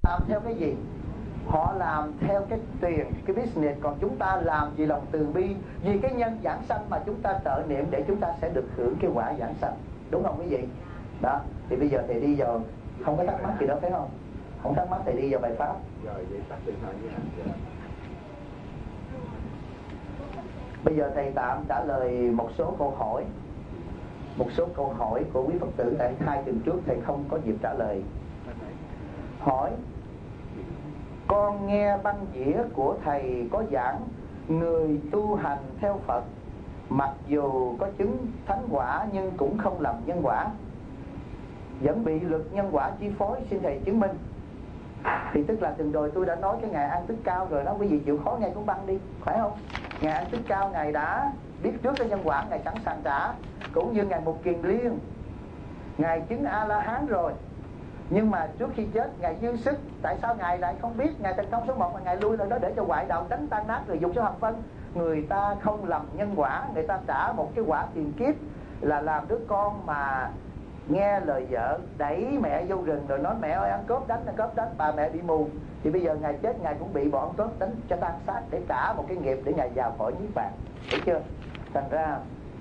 làm theo cái gì? Họ làm theo cái tiền, cái business. Còn chúng ta làm vì lòng từ bi, vì cái nhân giảng sanh mà chúng ta trợ niệm để chúng ta sẽ được hưởng cái quả giảng sanh. Đúng không quý vị? Đó, thì bây giờ thầy đi vào, không có thắc mắc gì đó phải không? Không thắc mắc thầy đi vào bài pháp. Rồi vậy tắt điện thoại nha. Bây giờ thầy tạm trả lời một số câu hỏi. Một số câu hỏi của quý Phật tử tại 2 tuần trước thầy không có dịp trả lời. Hỏi: con nghe băng đĩa của thầy có giảng người tu hành theo Phật mặc dù có chứng thánh quả nhưng cũng không làm nhân quả, vẫn bị luật nhân quả chi phối, xin thầy chứng minh. Thì tức là từng rồi tôi đã nói cái Ngài An Tích Cao rồi đó, quý vị chịu khó nghe cuốn băng đi, phải không? Ngài An Tích Cao Ngài đã biết trước cái nhân quả, Ngài sẵn sàng trả. Cũng như Ngài Mục Kiền Liên, Ngài chứng A-la-hán rồi, nhưng mà trước khi chết Ngài dư sức. Tại sao Ngài lại không biết Ngài thành công số 1 mà Ngài lui lên đó để cho ngoại đạo đánh tan nát rồi dục số hợp phân? Người ta không làm nhân quả, người ta trả một cái quả tiền kiếp là làm đứa con mà nghe lời vợ đẩy mẹ vô rừng rồi nói mẹ ơi ăn cướp đánh, bà mẹ bị mù. Thì bây giờ Ngài chết Ngài cũng bị bọn cướp đánh cho tan xác để trả một cái nghiệp để Ngài vào cõi niết bàn. Hiểu chưa? Thành ra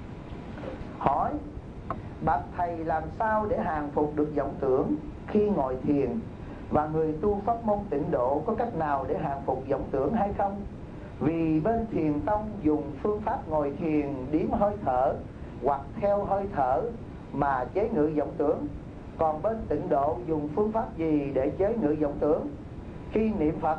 hỏi: bạch thầy, làm sao để hàng phục được vọng tưởng khi ngồi thiền? Và người tu pháp môn tịnh độ có cách nào để hàng phục vọng tưởng hay không? Vì bên thiền tông dùng phương pháp ngồi thiền điếm hơi thở hoặc theo hơi thở mà chế ngự vọng tưởng. Còn bên tịnh độ dùng phương pháp gì để chế ngự vọng tưởng khi niệm Phật?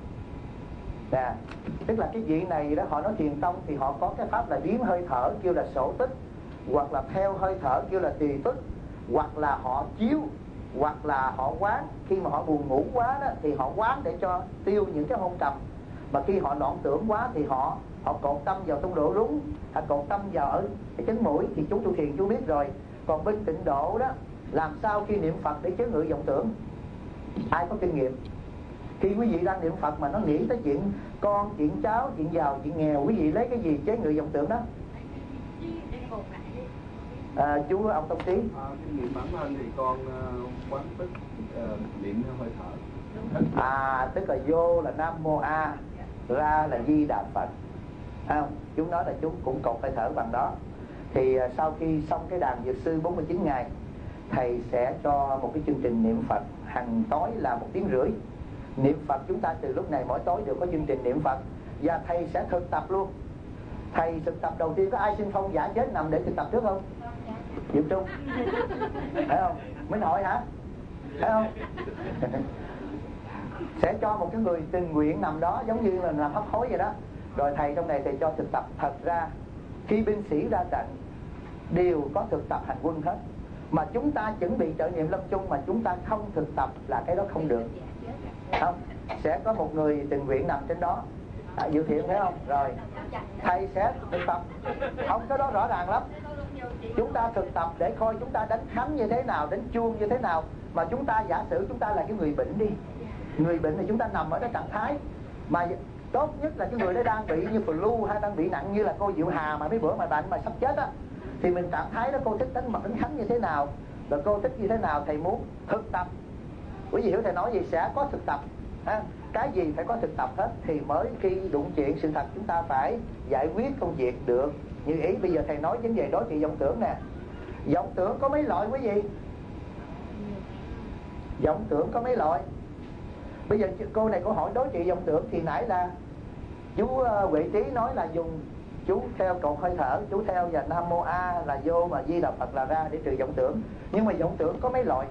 Nè, tức là cái vị này đó, họ nói thiền tông thì họ có cái pháp là điếm hơi thở kêu là sổ tích, hoặc là theo hơi thở kêu là tỳ tích, hoặc là họ chiếu, hoặc là họ quán. Khi mà họ buồn ngủ quá đó thì họ quán để cho tiêu những cái hôn trầm. Mà khi họ loạn tưởng quá thì họ cột tâm vào trong độ rúng, hay cột tâm vào ở cái chấn mũi. Thì chúng tu thiền chú biết rồi. Còn bên tịnh độ đó, làm sao khi niệm Phật để chế ngự vọng tưởng? Ai có kinh nghiệm? Khi quý vị đang niệm Phật mà nó nghĩ tới chuyện con, chuyện cháu, chuyện giàu, chuyện nghèo, quý vị lấy cái gì chế ngự vọng tưởng đó? Chú ông Tông Trí. Kinh nghiệm bản thân thì con quán tức niệm theo hơi thở. Tức là vô là Nam Mô A, ra là Di Đà Phật. Không? Chúng nói là chúng cũng cột hơi thở bằng đó. Thì sau khi xong cái đàn Dược Sư 49 ngày, thầy sẽ cho một cái chương trình niệm Phật hàng tối là 1 tiếng rưỡi. Niệm Phật chúng ta từ lúc này mỗi tối đều có chương trình niệm Phật. Và thầy sẽ thực tập luôn. Thầy thực tập đầu tiên có ai xin phong giả chết nằm để thực tập trước không? Diệu Trung, phải không? Minh Hội hả? Phải không? Sẽ cho một cái người tình nguyện nằm đó, giống như là làm hấp hối vậy đó. Rồi thầy trong này thầy cho thực tập. Thật ra khi binh sĩ ra trận đều có thực tập hành quân hết. Mà chúng ta chuẩn bị trợ niệm lâm chung mà chúng ta không thực tập là cái đó không được. Không? Sẽ có một người tình nguyện nằm trên đó. Dự thiện phải không? Rồi thầy sẽ thực tập. Không, cái đó rõ ràng lắm. Chúng ta thực tập để coi chúng ta đánh khánh như thế nào, đánh chuông như thế nào. Mà chúng ta giả sử chúng ta là cái người bệnh đi. Người bệnh thì chúng ta nằm ở cái trạng thái mà tốt nhất là cái người đó đang bị như flu hay đang bị nặng như là cô Diệu Hà mà mấy bữa mà bệnh mà sắp chết á. Thì mình trạng thái đó cô thích đánh mật đánh khánh như thế nào, rồi cô thích như thế nào, thầy muốn thực tập. Quý vị hiểu thầy nói gì? Sẽ có thực tập ha? Cái gì phải có thực tập hết thì mới khi đụng chuyện sự thật chúng ta phải giải quyết công việc được như ý. Bây giờ thầy nói vấn đề đối trị vọng tưởng nè. Vọng tưởng có mấy loại quý vị? Vọng tưởng có mấy loại? Bây giờ cô này có hỏi đối trị vọng tưởng thì nãy là chú Huệ Trí nói là dùng chú theo cột hơi thở, chú theo và Nam Mô A là vô mà Di Đà Phật là ra để trừ vọng tưởng. Nhưng mà vọng tưởng có mấy loại?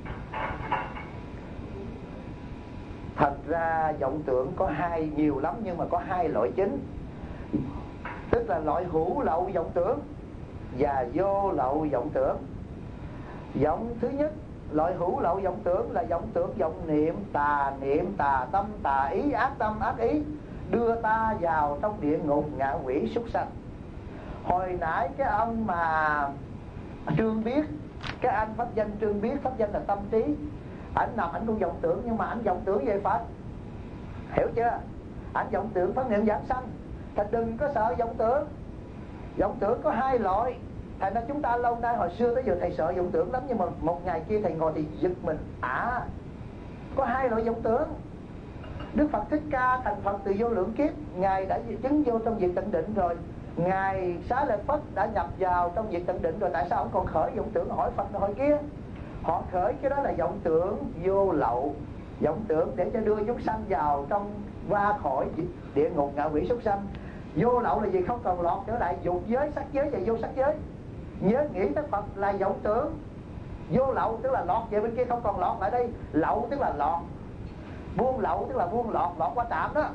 Thật ra vọng tưởng có nhiều lắm, nhưng mà có 2 loại chính. Tức là loại hữu lậu vọng tưởng và vô lậu vọng tưởng. Vọng thứ nhất, loại hữu lậu vọng tưởng là vọng tưởng vọng niệm, tà tâm, tà ý, ác tâm, ác ý, đưa ta vào trong địa ngục, ngạ quỷ, súc sanh. Hồi nãy cái ông mà Trương Biết, cái anh pháp danh Trương Biết, pháp danh là Tâm Trí, ảnh nằm ảnh cũng vọng tưởng, nhưng mà ảnh vọng tưởng về Phật. Hiểu chưa? Ảnh vọng tưởng phát niệm giảng sanh. Thì đừng có sợ vọng tưởng. Vọng tưởng có 2 loại. Thành ra chúng ta lâu nay hồi xưa tới giờ thầy sợ vọng tưởng lắm. Nhưng mà một ngày kia thầy ngồi thì giật mình. Có hai loại vọng tưởng. Đức Phật Thích Ca thành Phật từ vô lượng kiếp, Ngài đã chứng vô trong việc tịnh định rồi. Ngài Xá Lợi Phất đã nhập vào trong việc tịnh định rồi. Tại sao ông còn khởi vọng tưởng hỏi Phật hồi kia? Họ khởi cái đó là vọng tưởng vô lậu, vọng tưởng để cho đưa chúng sanh vào trong ra khỏi địa ngục ngạ quỷ súc sanh. Vô lậu là gì? Không còn lọt trở lại dục giới, sắc giới và vô sắc giới. Nhớ nghĩ tới Phật là vọng tưởng. Vô lậu tức là lọt về bên kia, không còn lọt lại đây. Lậu tức là lọt, buông lậu tức là buông lọt, lọt qua trạm đó,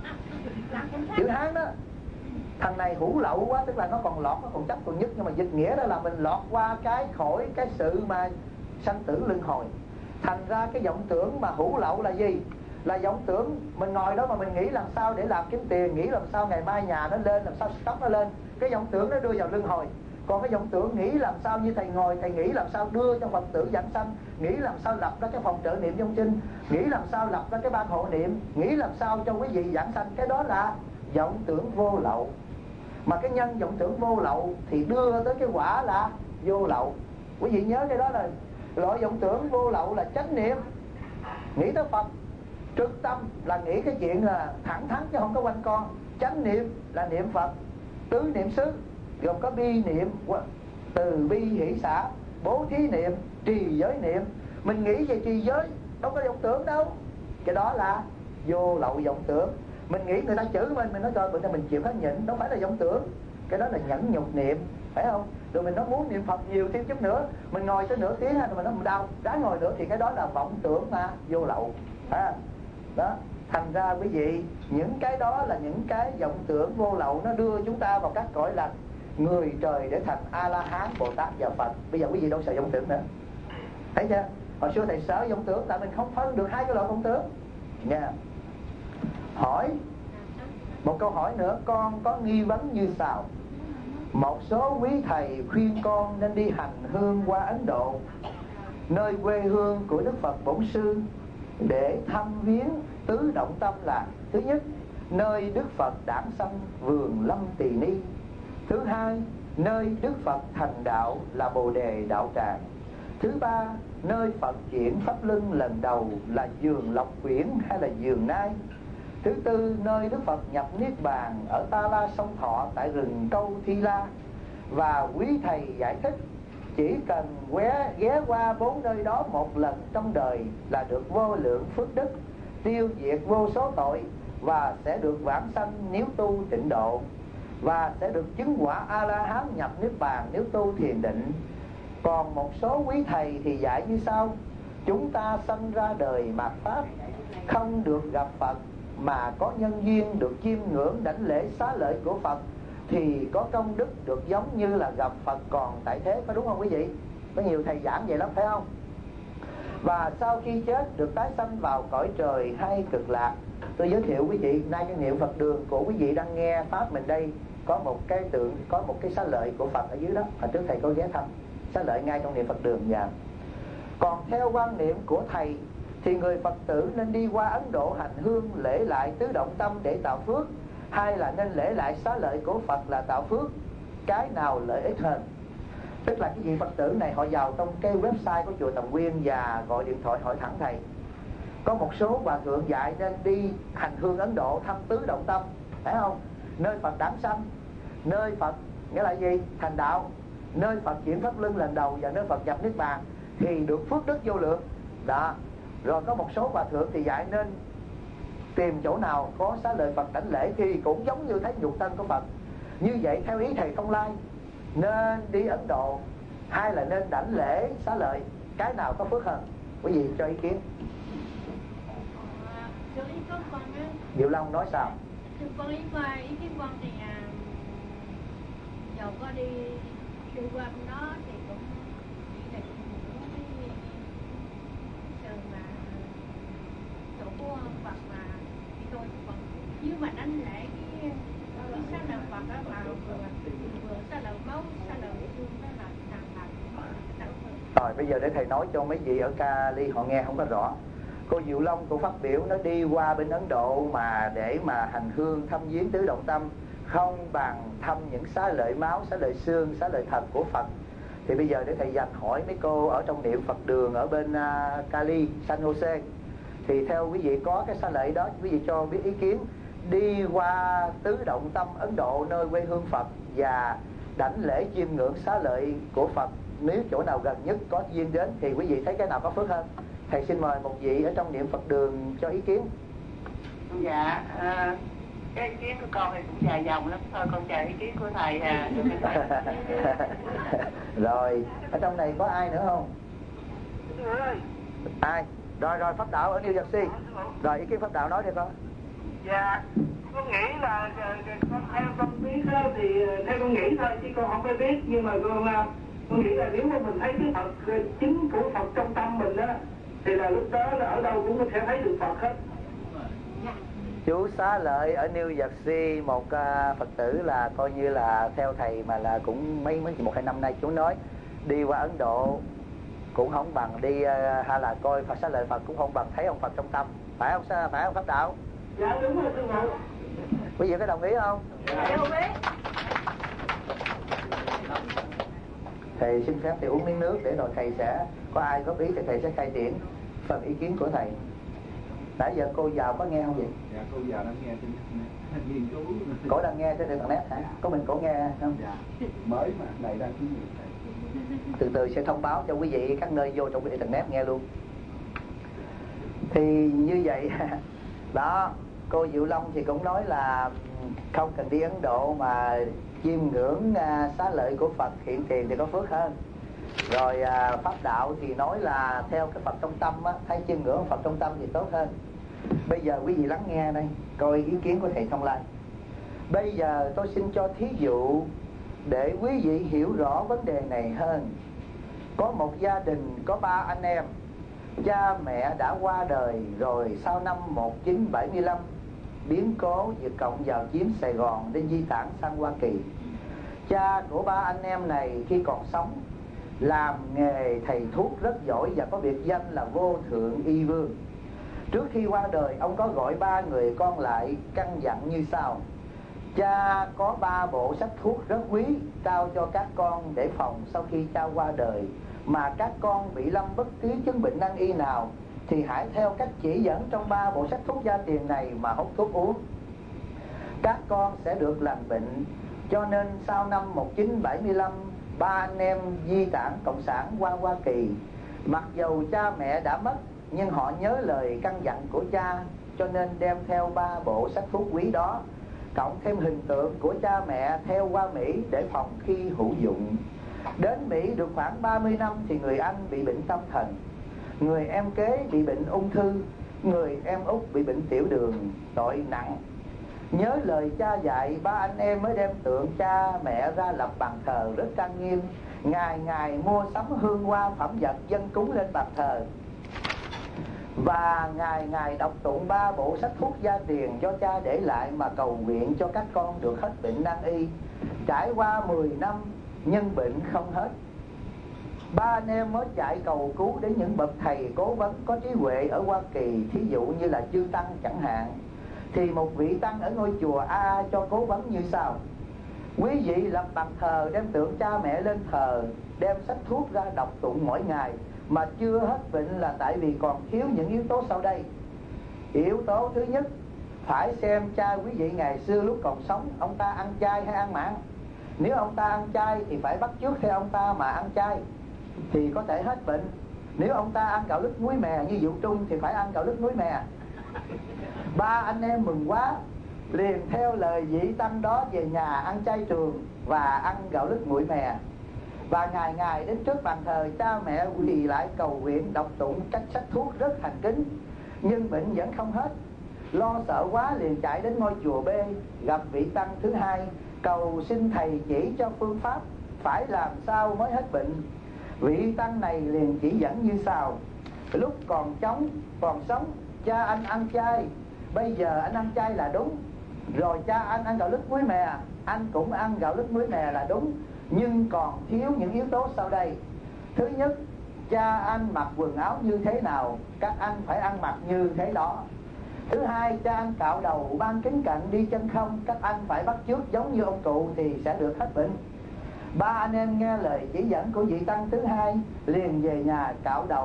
chữ Hán đó. Thằng này hữu lậu quá, tức là nó còn lọt, nó còn chấp còn nhất. Nhưng mà dịch nghĩa đó là mình lọt qua cái khỏi cái sự mà sanh tử luân hồi. Thành ra cái vọng tưởng mà hữu lậu là gì? Là vọng tưởng mình ngồi đó mà mình nghĩ làm sao để làm kiếm tiền, nghĩ làm sao ngày mai nhà nó lên, làm sao stock nó lên. Cái vọng tưởng nó đưa vào luân hồi. Còn cái vọng tưởng nghĩ làm sao như thầy ngồi, thầy nghĩ làm sao đưa cho Phật tử giảng sanh, nghĩ làm sao lập ra cái phòng trợ niệm trong kinh, nghĩ làm sao lập ra cái ban hộ niệm, nghĩ làm sao cho quý vị giảng sanh. Cái đó là vọng tưởng vô lậu. Mà cái nhân vọng tưởng vô lậu thì đưa tới cái quả là vô lậu. Quý vị nhớ cái đó là loại vọng tưởng vô lậu là chánh niệm, nghĩ tới Phật. Trực tâm là nghĩ cái chuyện là thẳng thắn chứ không có quanh con. Chánh niệm là niệm Phật. Tứ niệm xứ gồm có bi niệm, từ bi hỷ xả, bố thí niệm, trì giới niệm. Mình nghĩ về trì giới đâu có vọng tưởng đâu. Cái đó là vô lậu vọng tưởng. Mình nghĩ người ta chửi mình nói trời, bữa nay mình chịu hết nhịn, đâu phải là vọng tưởng. Cái đó là nhẫn nhục niệm, phải không? Rồi mình nói muốn niệm Phật nhiều thêm chút nữa, mình ngồi tới nửa tiếng rồi mình nói mình đau, ráng ngồi nữa, thì cái đó là vọng tưởng mà vô lậu. Đó, thành ra quý vị, những cái đó là những cái vọng tưởng vô lậu, nó đưa chúng ta vào các cõi lành, người trời để thành A La Hán, Bồ Tát và Phật. Bây giờ quý vị đâu sợ vọng tưởng nữa, thấy chưa? Hồi xưa thầy sợ vọng tưởng tại mình không phân được hai cái loại vọng tưởng nha. Hỏi một câu hỏi nữa, con có nghi vấn như sau. Một số quý thầy khuyên con nên đi hành hương qua Ấn Độ, nơi quê hương của Đức Phật Bổn Sư, để thăm viếng tứ động tâm là: thứ nhất, nơi Đức Phật đản sanh vườn Lâm Tỳ Ni; thứ hai, nơi Đức Phật thành đạo là Bồ Đề Đạo Tràng; thứ ba, nơi Phật chuyển pháp luân lần đầu là vườn Lộc Quyển hay là vườn Nai; thứ tư, nơi Đức Phật nhập Niết Bàn ở Ta La Sông Thọ tại rừng Câu Thi La. Và quý thầy giải thích chỉ cần ghé qua 4 nơi đó một lần trong đời là được vô lượng phước đức, tiêu diệt vô số tội, và sẽ được vãng sanh nếu tu tịnh độ, và sẽ được chứng quả A-la-hán nhập Niết Bàn nếu tu thiền định. Còn một số quý thầy thì dạy như sau: chúng ta sanh ra đời mạt Pháp, không được gặp Phật, mà có nhân duyên được chiêm ngưỡng đảnh lễ xá lợi của Phật, thì có công đức được giống như là gặp Phật còn tại thế. Có đúng không quý vị? Có nhiều thầy giảng vậy lắm, phải không? Và sau khi chết được tái sanh vào cõi trời hay cực lạc. Tôi giới thiệu quý vị, nay cái niệm Phật đường của quý vị đang nghe pháp mình đây, có một cái tượng, có một cái xá lợi của Phật ở dưới đó. Hồi trước thầy có ghé thăm xá lợi ngay trong niệm Phật đường và. Còn theo quan niệm của thầy thì người Phật tử nên đi qua Ấn Độ hành hương lễ lại tứ động tâm để tạo phước, hay là nên lễ lại xá lợi của Phật là tạo phước? Cái nào lợi ích hơn? Tức là cái vị Phật tử này họ vào trong cái website của chùa Tầm Nguyên và gọi điện thoại hỏi thẳng thầy. Có một số hòa thượng dạy nên đi hành hương Ấn Độ thăm tứ động tâm, phải không? Nơi Phật đản sanh, nơi Phật nghĩa là gì? Thành đạo, nơi Phật chuyển pháp luân lần đầu và nơi Phật nhập Niết Bàn thì được phước đức vô lượng đó. Rồi có một số hòa thượng thì dạy nên tìm chỗ nào có xá lợi Phật đảnh lễ thì cũng giống như thấy nhục thân của Phật. Như vậy theo ý thầy Thông Lai, nên đi Ấn Độ hay là nên đảnh lễ xá lợi, cái nào có phước hơn? Quý vị cho ý kiến. Diệu Long nói sao? Con ý kiến con thì dầu có đi qua bên đó thì cũng chỉ là những sự mà chỗ của Phật mà thì tôi còn nếu mà đánh lễ cái xá lợi Phật đó mà vừa xá lợi máu, xá lợi xương, đó là rồi bây giờ để thầy nói cho mấy vị ở Cali họ nghe không có rõ. Cô Diệu Long cô phát biểu nó đi qua bên Ấn Độ mà để mà hành hương thăm viếng tứ động tâm không bằng thăm những xá lợi máu, xá lợi xương, xá lợi thần của Phật. Thì bây giờ để thầy dành hỏi mấy cô ở trong niệm Phật đường ở bên Cali, San Jose, Thì theo quý vị có cái xá lợi đó, quý vị cho biết ý kiến. Đi qua tứ động tâm Ấn Độ, nơi quê hương Phật, và đảnh lễ chiêm ngưỡng xá lợi của Phật, nếu chỗ nào gần nhất có duyên đến thì quý vị thấy cái nào có phước hơn? Thầy xin mời một vị ở trong niệm Phật đường cho ý kiến. Dạ, cái ý kiến của con thì cũng dài dòng lắm, thôi con chờ ý kiến của thầy à. Rồi, ở trong này có ai nữa không? Ai? Rồi Pháp Đạo ở New Jersey. Rồi ý kiến Pháp Đạo nói đi con. Dạ, con nghĩ là theo con biết đó, thì theo con nghĩ thôi chứ con không phải biết, nhưng mà con nghĩ là nếu mà mình thấy cái Phật chính của Phật trong tâm mình đó, thì là lúc đó là ở đâu cũng có thể thấy được Phật hết. Chú xá lợi ở New Jersey, một Phật tử là coi như là theo thầy mà là cũng mấy 1-2 năm nay, chú nói đi qua Ấn Độ cũng không bằng đi hay là coi Phật xá lợi Phật cũng không bằng thấy ông Phật trong tâm, phải không Pháp Đạo? Dạ đúng rồi sư phụ. Quý vị có đồng ý không? Dạ đồng ý. Thầy xin phép thầy uống miếng nước để rồi thầy sẽ có ai góp ý thì thầy sẽ khai triển phần ý kiến của thầy. Nãy giờ cô vào có nghe không vậy? Dạ cô vào đang nghe trên nghiên cứu. Cổ đang nghe trên internet hả? Có mình cổ nghe không? Dạ. Mới mà này đang thí nghiệm thầy. Từ từ sẽ thông báo cho quý vị các nơi vô trong cái internet nghe luôn. Thì như vậy đó, cô Diệu Long thì cũng nói là không cần đi Ấn Độ mà chiêm ngưỡng xá lợi của Phật hiện tiền thì có phước hơn. Rồi Pháp Đạo thì nói là theo cái Phật trong tâm á, thấy chiêm ngưỡng Phật trong tâm thì tốt hơn. Bây giờ quý vị lắng nghe đây, coi ý kiến của thầy Thông Lai. Bây giờ tôi xin cho thí dụ để quý vị hiểu rõ vấn đề này hơn. Có một gia đình có 3 anh em. Cha mẹ đã qua đời rồi sau năm 1975 biến cố Việt Cộng vào chiếm Sài Gòn để di tản sang Hoa Kỳ. Cha của 3 anh em này khi còn sống làm nghề thầy thuốc rất giỏi và có biệt danh là Vô Thượng Y Vương. Trước khi qua đời, ông có gọi 3 người con lại căn dặn như sau: cha có 3 bộ sách thuốc rất quý trao cho các con để phòng sau khi cha qua đời, mà các con bị lâm bất cứ chứng bệnh nan y nào thì hãy theo cách chỉ dẫn trong 3 bộ sách thuốc gia truyền này mà hút thuốc uống, các con sẽ được lành bệnh. Cho nên sau năm 1975, 3 anh em di tản cộng sản qua Hoa Kỳ. Mặc dầu cha mẹ đã mất nhưng họ nhớ lời căn dặn của cha, cho nên đem theo 3 bộ sách thuốc quý đó, cộng thêm hình tượng của cha mẹ theo qua Mỹ để phòng khi hữu dụng. Đến Mỹ được khoảng 30 năm thì người anh bị bệnh tâm thần, người em kế bị bệnh ung thư, người em út bị bệnh tiểu đường tội nặng. Nhớ lời cha dạy, 3 anh em mới đem tượng cha mẹ ra lập bàn thờ rất trang nghiêm, ngày ngày mua sắm hương hoa phẩm vật dâng cúng lên bàn thờ, và ngày ngày đọc tụng 3 bộ sách thuốc gia truyền do cha để lại mà cầu nguyện cho các con được hết bệnh nan y. Trải qua 10 năm nhưng bệnh không hết. 3 anh em mới chạy cầu cứu đến những bậc thầy cố vấn có trí huệ ở Hoa Kỳ, thí dụ như là chư tăng chẳng hạn. Thì một vị tăng ở ngôi chùa A cho cố vấn như sau: quý vị lập bàn thờ, đem tượng cha mẹ lên thờ, đem sách thuốc ra đọc tụng mỗi ngày, mà chưa hết bệnh là tại vì còn thiếu những yếu tố sau đây. Yếu tố thứ nhất, phải xem cha quý vị ngày xưa lúc còn sống, ông ta ăn chay hay ăn mặn. Nếu ông ta ăn chay thì phải bắt chước theo ông ta mà ăn chay thì có thể hết bệnh. Nếu ông ta ăn gạo lứt muối mè như Dụ Trung thì phải ăn gạo lứt muối mè. 3 anh em mừng quá, liền theo lời vị tăng đó về nhà ăn chay trường và ăn gạo lứt muối mè. Và ngày ngày đến trước bàn thờ cha mẹ quỳ lại cầu nguyện đọc tụng các sách thuốc rất thành kính, nhưng bệnh vẫn không hết. Lo sợ quá liền chạy đến ngôi chùa B, gặp vị tăng thứ hai, cầu xin thầy chỉ cho phương pháp phải làm sao mới hết bệnh. Vị tăng này liền chỉ dẫn như sau: lúc còn sống cha anh ăn chay, bây giờ anh ăn chay là đúng. Rồi cha anh ăn gạo lứt muối mè, anh cũng ăn gạo lứt muối mè là đúng, nhưng còn thiếu những yếu tố sau đây. Thứ nhất, cha anh mặc quần áo như thế nào, các anh phải ăn mặc như thế đó. Thứ hai, cha anh cạo đầu ban kính cận đi chân không, các anh phải bắt chước giống như ông cụ thì sẽ được hết bệnh. 3 anh em nghe lời chỉ dẫn của vị tăng thứ hai, liền về nhà cạo đầu,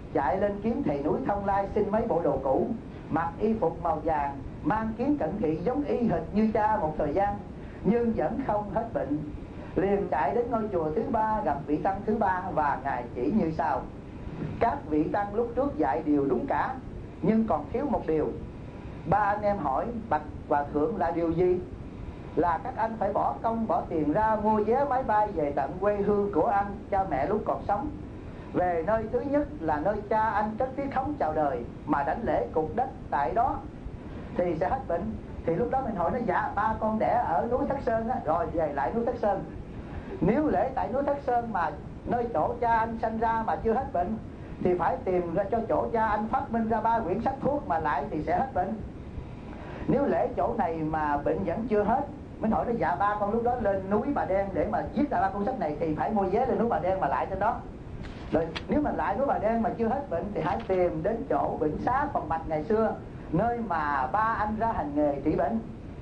chạy lên kiếm thầy núi Thông Lai xin mấy bộ đồ cũ, mặc y phục màu vàng, mang kiếm cận thị giống y hệt như cha một thời gian, nhưng vẫn không hết bệnh. Liền chạy đến ngôi chùa thứ ba gặp vị tăng thứ ba, và ngài chỉ như sau: các vị tăng lúc trước dạy đều đúng cả, nhưng còn thiếu một điều. Ba anh em hỏi: bạch hòa thượng, là điều gì? Là các anh phải bỏ công bỏ tiền ra mua vé máy bay về tận quê hương của anh, cha mẹ lúc còn sống. Về nơi thứ nhất là nơi cha anh cất tiếng khống chào đời, mà đảnh lễ cục đất tại đó thì sẽ hết bệnh. Thì lúc đó mình hỏi nó: dạ ba con đẻ ở núi Thất Sơn á, rồi về lại núi Thất Sơn. Nếu lễ tại núi Thất Sơn mà nơi chỗ cha anh sanh ra mà chưa hết bệnh, thì phải tìm ra cho chỗ cha anh phát minh ra 3 quyển sách thuốc mà lại thì sẽ hết bệnh. Nếu lễ chỗ này mà bệnh vẫn chưa hết, mình hỏi nó: dạ ba con lúc đó lên núi Bà Đen để mà viết ra 3 cuốn sách này, thì phải mua vé lên núi Bà Đen mà lại trên đó. Rồi nếu mà lại núi Bà Đen mà chưa hết bệnh, thì hãy tìm đến chỗ bệnh xá Phòng Mạch ngày xưa, nơi mà ba anh ra hành nghề trị bệnh.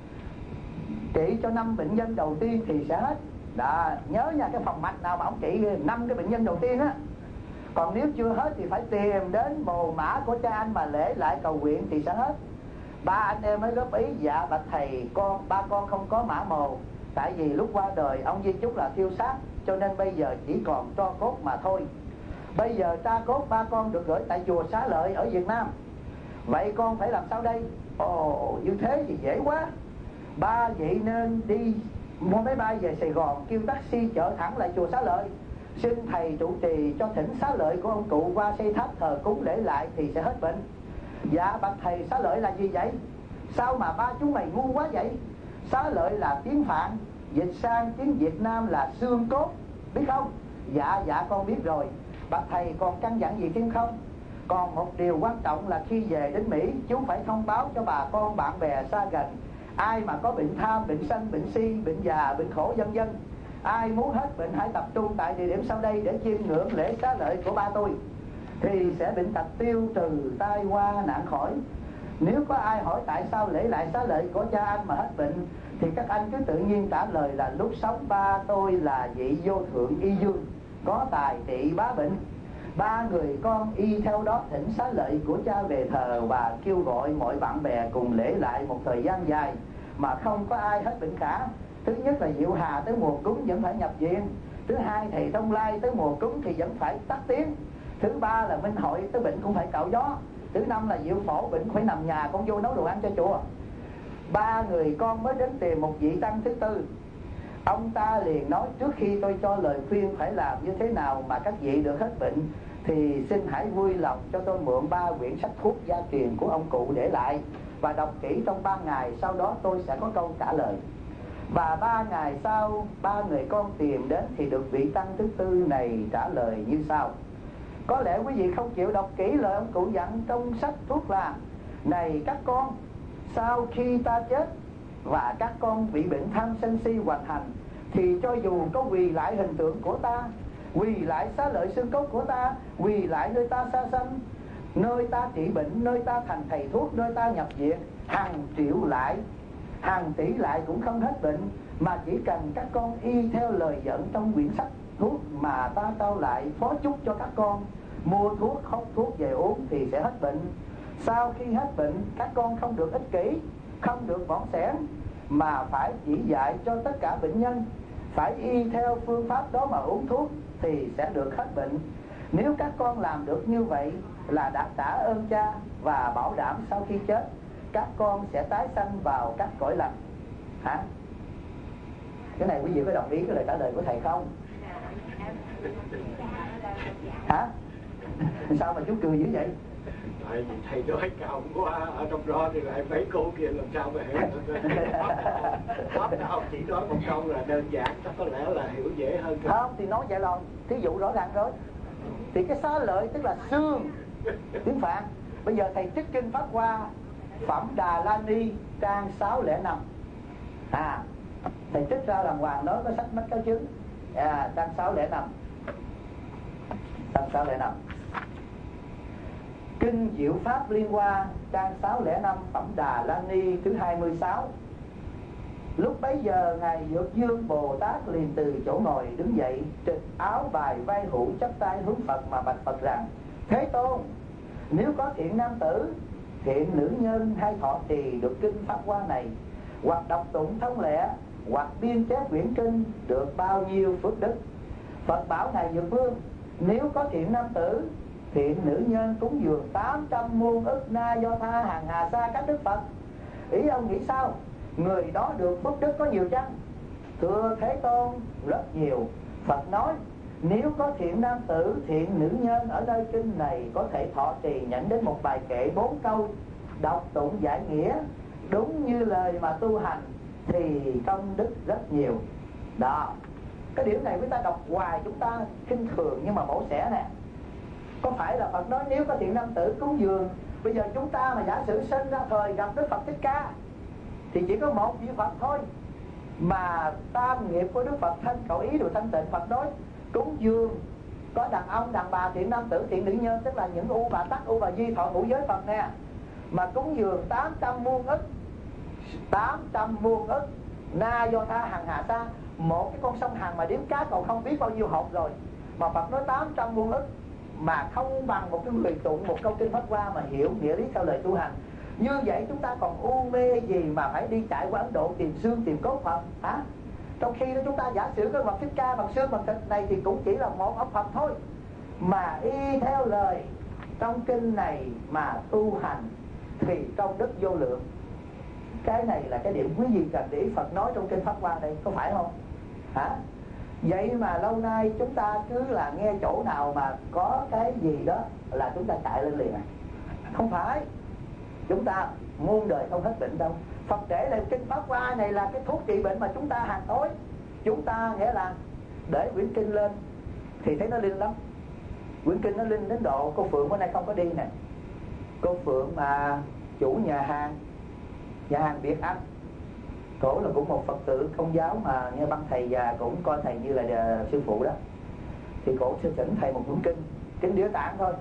Trị cho 5 bệnh nhân đầu tiên thì sẽ hết. Đó, nhớ nha, cái phòng mạch nào mà ông trị 5 cái bệnh nhân đầu tiên á. Còn nếu chưa hết thì phải tìm đến mồ mã của cha anh mà lễ lại cầu nguyện thì sẽ hết. Ba anh em mới góp ý: dạ bạch thầy, ba con không có mã mồ, tại vì lúc qua đời ông di chúc là thiêu xác, cho nên bây giờ chỉ còn tro cốt mà thôi. Bây giờ tro cốt ba con được gửi tại chùa Xá Lợi ở Việt Nam, vậy con phải làm sao đây? Ồ, như thế thì dễ quá. Ba vậy nên đi mua máy bay về Sài Gòn, kêu taxi chở thẳng lại chùa Xá Lợi, xin thầy trụ trì cho thỉnh Xá Lợi của ông cụ qua xây tháp thờ cúng lễ lại thì sẽ hết bệnh. Dạ bạch thầy, Xá Lợi là gì vậy? Sao mà ba chúng mày ngu quá vậy? Xá Lợi là tiếng Phạn, dịch sang tiếng Việt Nam là xương cốt, biết không? Dạ con biết rồi. Bạch thầy còn căn dặn gì thêm không? Còn một điều quan trọng là khi về đến Mỹ, chú phải thông báo cho bà con bạn bè xa gần, ai mà có bệnh tham, bệnh sân, bệnh si, bệnh già, bệnh khổ vân vân, ai muốn hết bệnh hãy tập trung tại địa điểm sau đây để chiêm ngưỡng lễ Xá Lợi của ba tôi, thì sẽ bệnh tật tiêu trừ, tai qua nạn khỏi. Nếu có ai hỏi tại sao lễ lại Xá Lợi của cha anh mà hết bệnh, thì các anh cứ tự nhiên trả lời là lúc sống ba tôi là vị vô thượng y dương, có tài trị bá bệnh. Ba người con y theo đó thỉnh Xá Lợi của cha về thờ, và kêu gọi mọi bạn bè cùng lễ lại một thời gian dài mà không có ai hết bệnh cả. Thứ nhất là Diệu Hà tới mùa cúng vẫn phải nhập viện. Thứ hai thầy Thông Lai tới mùa cúng thì vẫn phải tắt tiếng. Thứ ba là Minh Hội tới bệnh cũng phải cạo gió. Thứ năm là Diệu Phổ bệnh phải nằm nhà, con vô nấu đồ ăn cho chùa. Ba người con mới đến tìm một vị tăng thứ tư. Ông ta liền nói: trước khi tôi cho lời khuyên phải làm như thế nào mà các vị được hết bệnh, thì xin hãy vui lòng cho tôi mượn 3 quyển sách thuốc gia truyền của ông cụ để lại, và đọc kỹ trong 3 ngày, sau đó tôi sẽ có câu trả lời. Và 3 ngày sau, ba người con tìm đến thì được vị tăng thứ tư này trả lời như sau: có lẽ quý vị không chịu đọc kỹ lời ông cụ dặn trong sách thuốc là: này các con, sau khi ta chết và các con bị bệnh tham sân si hoành hành, thì cho dù có quỳ lại hình tượng của ta, quỳ lại Xá Lợi xương cốt của ta, quỳ lại nơi ta xa sanh, nơi ta trị bệnh, nơi ta thành thầy thuốc, nơi ta nhập viện, hàng triệu lại, hàng tỷ lại cũng không hết bệnh, mà chỉ cần các con y theo lời dẫn trong quyển sách thuốc mà ta trao lại, phó chúc cho các con mua thuốc, hốc thuốc về uống thì sẽ hết bệnh. Sau khi hết bệnh, các con không được ích kỷ, không được bỏng sẻn, mà phải chỉ dạy cho tất cả bệnh nhân phải y theo phương pháp đó mà uống thuốc thì sẽ được hết bệnh. Nếu các con làm được như vậy là đã trả ơn cha, và bảo đảm sau khi chết các con sẽ tái sanh vào các cõi lành. Hả? Cái này quý vị có đồng ý cái lời trả lời của thầy không? Hả? Sao mà chú cười dữ vậy? Tại vì thầy nói cao quá, ở trong đó thì lại mấy cô kia làm sao mà hiểu được. Pháp nào chỉ nói một câu là đơn giản, chắc có lẽ là hiểu dễ hơn. Không, thì nói vậy là thí dụ rõ ràng rồi. Thì cái Xá Lợi tức là xương, tiếng Phạn. Bây giờ thầy trích kinh Pháp Hoa Phẩm Đà La Ni trang 605. Thầy trích ra đàng hoàng, nói có sách mắt cáo chứng. Trang 605. Trang 605. Kinh Diệu Pháp Liên Hoa trang 605 Phẩm Đà La Ni thứ 26. Lúc bấy giờ Ngài Dược Dương Bồ Tát liền từ chỗ ngồi đứng dậy, trịch áo bài vai hữu, chắp tay hướng Phật mà bạch Phật rằng: Thế Tôn, nếu có thiện nam tử, thiện nữ nhân hay thọ trì được kinh Pháp Hoa này, hoặc đọc tụng thông lệ, hoặc biên chép quyển kinh, được bao nhiêu phước đức? Phật bảo này Dược Vương, nếu có thiện nam tử, thiện nữ nhân cúng dường 800 muôn ức na do tha hàng hà sa các đức Phật. Ý ông nghĩ sao? Người đó được phước đức có nhiều chăng? Thưa Thế Tôn, rất nhiều. Phật nói, nếu có thiện nam tử, thiện nữ nhân ở nơi kinh này có thể thọ trì nhận đến một bài kệ 4 câu, đọc tụng giải nghĩa đúng như lời mà tu hành, thì công đức rất nhiều. Đó, cái điểm này chúng ta đọc hoài chúng ta khinh thường, nhưng mà mổ xẻ nè. Có phải là Phật nói nếu có thiện nam tử cúng dường? Bây giờ chúng ta mà giả sử sinh ra thời gặp Đức Phật Thích Ca thì chỉ có một vị Phật thôi, mà tam nghiệp của Đức Phật thanh khẩu ý đều thanh tịnh. Phật nói cúng dường có đàn ông, đàn bà, thiện nam tử, thiện nữ nhân, tức là những U Bà Tắc, U Bà Di thọ ngũ giới Phật nè, mà cúng dường 800 muôn ức, 800 muôn ức na do tha hàng hà sa. Một cái con sông Hằng mà đếm cá còn không biết bao nhiêu hộp rồi, mà Phật nói 800 muôn ức, mà không bằng một cái người tụng một câu kinh Pháp Hoa mà hiểu nghĩa lý theo lời tu hành. Như vậy chúng ta còn u mê gì mà phải đi chạy qua Ấn Độ tìm xương tìm cốt Phật hả? Trong khi đó chúng ta giả sử cái Phật Thích Ca bằng xương bằng thịt này thì cũng chỉ là một ông Phật thôi, mà y theo lời trong kinh này mà tu hành thì công đức vô lượng. Cái này là cái điểm quý vị cần để ý Phật nói trong kinh Pháp Hoa đây, có phải không hả? Vậy mà lâu nay chúng ta cứ là nghe chỗ nào mà có cái gì đó là chúng ta chạy lên liền à? Không phải, chúng ta muôn đời không hết bệnh đâu. Phật để lại kinh Pháp Hoa này là cái thuốc trị bệnh mà chúng ta hàng tối. Chúng ta nghĩa là để quyển kinh lên thì thấy nó linh lắm. Quyển kinh nó linh đến độ cô Phượng bữa nay không có đi nè. Cô Phượng mà chủ nhà hàng Việt Anh, cổ là cũng một Phật tử Công giáo mà nghe băng thầy và cũng coi thầy như là sư phụ đó, thì cổ sẽ chỉnh thầy một cuốn kinh Địa Tạng thôi.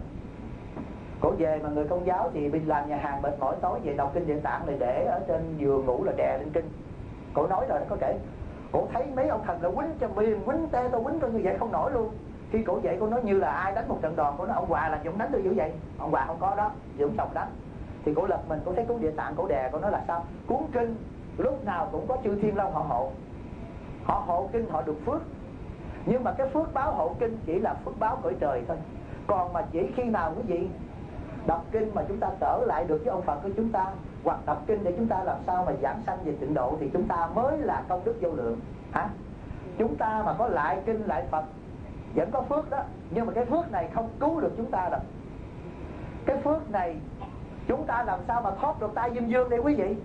Cổ về mà người Công giáo thì bên làm nhà hàng mệt mỏi tối về đọc kinh Địa Tạng lại để ở trên giường ngủ là đè lên kinh. Cổ nói rồi nó có kể, cổ thấy mấy ông thần là quýnh cho miền quýnh te tôi quýnh tôi như vậy không nổi luôn. Khi cổ dậy cô nói như là ai đánh một trận đòn, cổ nói ông Hòa là Dũng đánh tôi dữ vậy. Ông Hòa không có đó, Dũng chồng đánh. Thì cổ lật mình, cổ thấy cuốn Địa Tạng, cổ đè, cổ nói là sao? Cuốn kinh lúc nào cũng có chư Thiên Long họ hộ kinh họ được phước, nhưng mà cái phước báo hộ kinh chỉ là phước báo cõi trời thôi. Còn mà chỉ khi nào quý vị đọc kinh mà chúng ta trở lại được với ông Phật của chúng ta, hoặc đọc kinh để chúng ta làm sao mà giảng sanh về tịnh độ, thì chúng ta mới là công đức vô lượng hả? Chúng ta mà có lại kinh lại Phật vẫn có phước đó, nhưng mà cái phước này không cứu được chúng ta đâu. Cái phước này chúng ta làm sao mà thoát được tay Diêm Dương đây quý vị?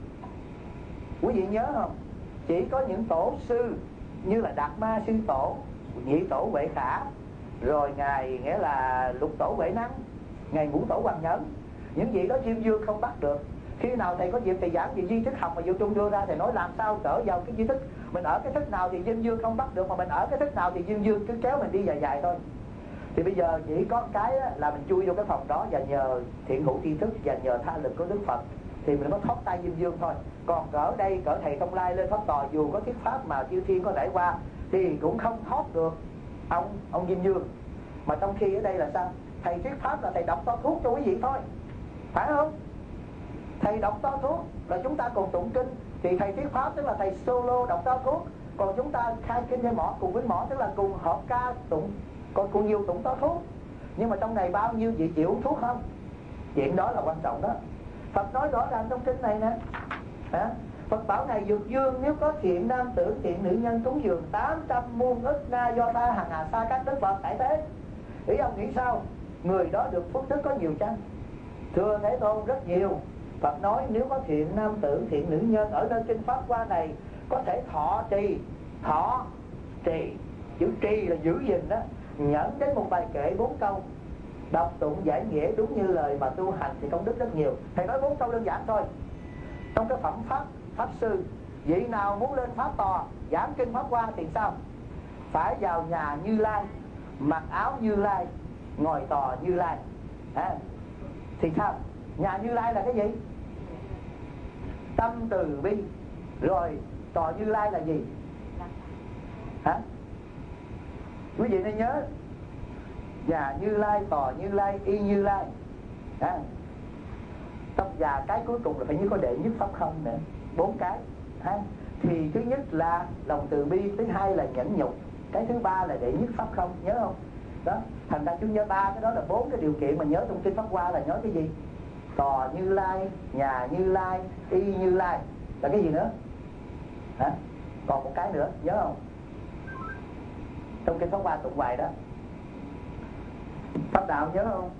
Quý vị nhớ không? Chỉ có những tổ sư như là Đạt Ma Sư Tổ, Nhị Tổ Huệ Khả, rồi ngài nghĩa là Lục Tổ Huệ Năng, ngài Ngũ Tổ Hoàng Nhẫn, những vị đó Diêm Dương không bắt được. Khi nào thầy có dịp thầy giảng về di thức học mà vô Trung đưa ra, thầy nói làm sao trở vào cái di thức. Mình ở cái thức nào thì Diêm Dương không bắt được, mà mình ở cái thức nào thì Diêm Dương cứ kéo mình đi dài dài thôi. Thì bây giờ chỉ có cái là mình chui vô cái phòng đó và nhờ thiện hữu tri thức và nhờ tha lực của Đức Phật thì mình có thoát tay Diêm Dương thôi. Còn cỡ đây, cỡ thầy Công Lai lên Pháp Tòa, dù có thuyết pháp mà chư thiên có thể qua thì cũng không thoát được ông Diêm Dương. Mà trong khi ở đây là sao? Thầy thuyết pháp là thầy đọc to thuốc cho quý vị thôi, phải không? Thầy đọc to thuốc là chúng ta cùng tụng kinh, thì thầy thuyết pháp tức là thầy solo đọc to thuốc, còn chúng ta khai kinh với mỏ cùng với mỏ tức là cùng hợp ca tụng, còn cùng nhiều tụng to thuốc. Nhưng mà trong này bao nhiêu vị chịu uống thuốc không? Chuyện đó là quan trọng đó. Phật nói rõ ràng trong kinh này nè. Phật bảo này Dược Dương, nếu có thiện nam tử, thiện nữ nhân cúng dường 800 muôn ức na do ta hàng hà sa các đức Phật tại thế. Ý ông nghĩ sao? Người đó được phước đức có nhiều chăng? Thưa Thế Tôn, rất nhiều. Phật nói nếu có thiện nam tử, thiện nữ nhân ở nơi kinh Pháp Hoa này có thể thọ trì, chữ trì là giữ gìn đó, nhẫn đến một bài kệ 4 câu, đọc tụng giải nghĩa đúng như lời mà tu hành thì công đức rất nhiều. Thầy nói 4 câu đơn giản thôi. Trong cái phẩm pháp sư, vị nào muốn lên pháp tòa giảng kinh Pháp Hoa thì sao? Phải vào nhà Như Lai, mặc áo Như Lai, ngồi tòa Như Lai. Thì sao? Nhà Như Lai là cái gì? Tâm từ bi. Rồi tòa Như Lai là gì? Quý vị nên nhớ, nhà Như Lai, tòa Như Lai, y Như Lai. Và cái cuối cùng là phải như có đệ nhất pháp không nữa, 4 cái. Thì thứ nhất là lòng từ bi, thứ hai là nhẫn nhục, cái thứ ba là đệ nhất pháp không, nhớ không? Đó, thành ra chúng nhớ 3 cái đó là 4 cái điều kiện mà nhớ trong kinh Pháp Hoa. Là nhớ cái gì? Tòa Như Lai, nhà Như Lai, y Như Lai. Là cái gì nữa? Còn một cái nữa, nhớ không? Trong kinh Pháp Hoa tụng hoài đó. Pháp đạo nhớ không?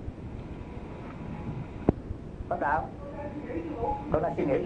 Pháp đạo con đang suy nghĩ.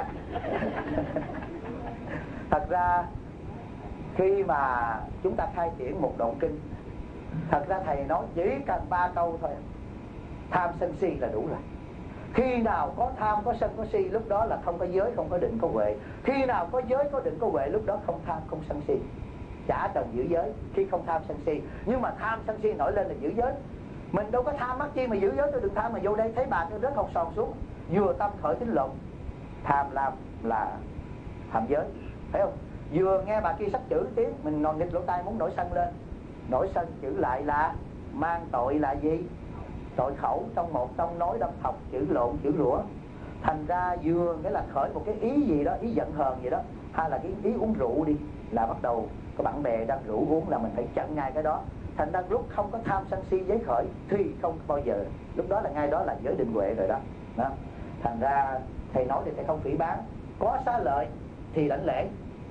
Thật ra khi mà chúng ta khai triển một đoạn kinh, thật ra thầy nói chỉ cần 3 câu thôi: tham sân si là đủ rồi. Khi nào có tham, có sân, có si, lúc đó là không có giới, không có định, có huệ. Khi nào có giới, có định, có huệ, lúc đó không tham, không sân si. Chả cần giữ giới khi không tham sân si. Nhưng mà tham sân si nổi lên là giữ giới. Mình đâu có tham mắc chi mà giữ giới. Tôi đừng tham mà vô đây thấy bà tôi rớt hột sòn xuống, vừa tâm khởi tính luận. Tham lam là phạm giới, thấy không? Vừa nghe bà kia sắp chữ tiếng, mình nòn nghịch lỗ tai muốn nổi sân lên. Nổi sân chữ lại là mang tội là gì? Tội khẩu, trong một tông nói đâm thọc, chữ lộn, chữ rủa. Thành ra vừa nghĩa là khởi một cái ý gì đó, ý giận hờn gì đó, hay là cái ý uống rượu đi, là bắt đầu có bạn bè đang rượu uống là mình phải chặn ngay cái đó. Thành ra lúc không có tham sân si giới khởi thì không bao giờ, lúc đó là ngay đó là giới định huệ rồi đó. Thành ra thầy nói thì thầy không phỉ báng. Có xá lợi thì đảnh lễ,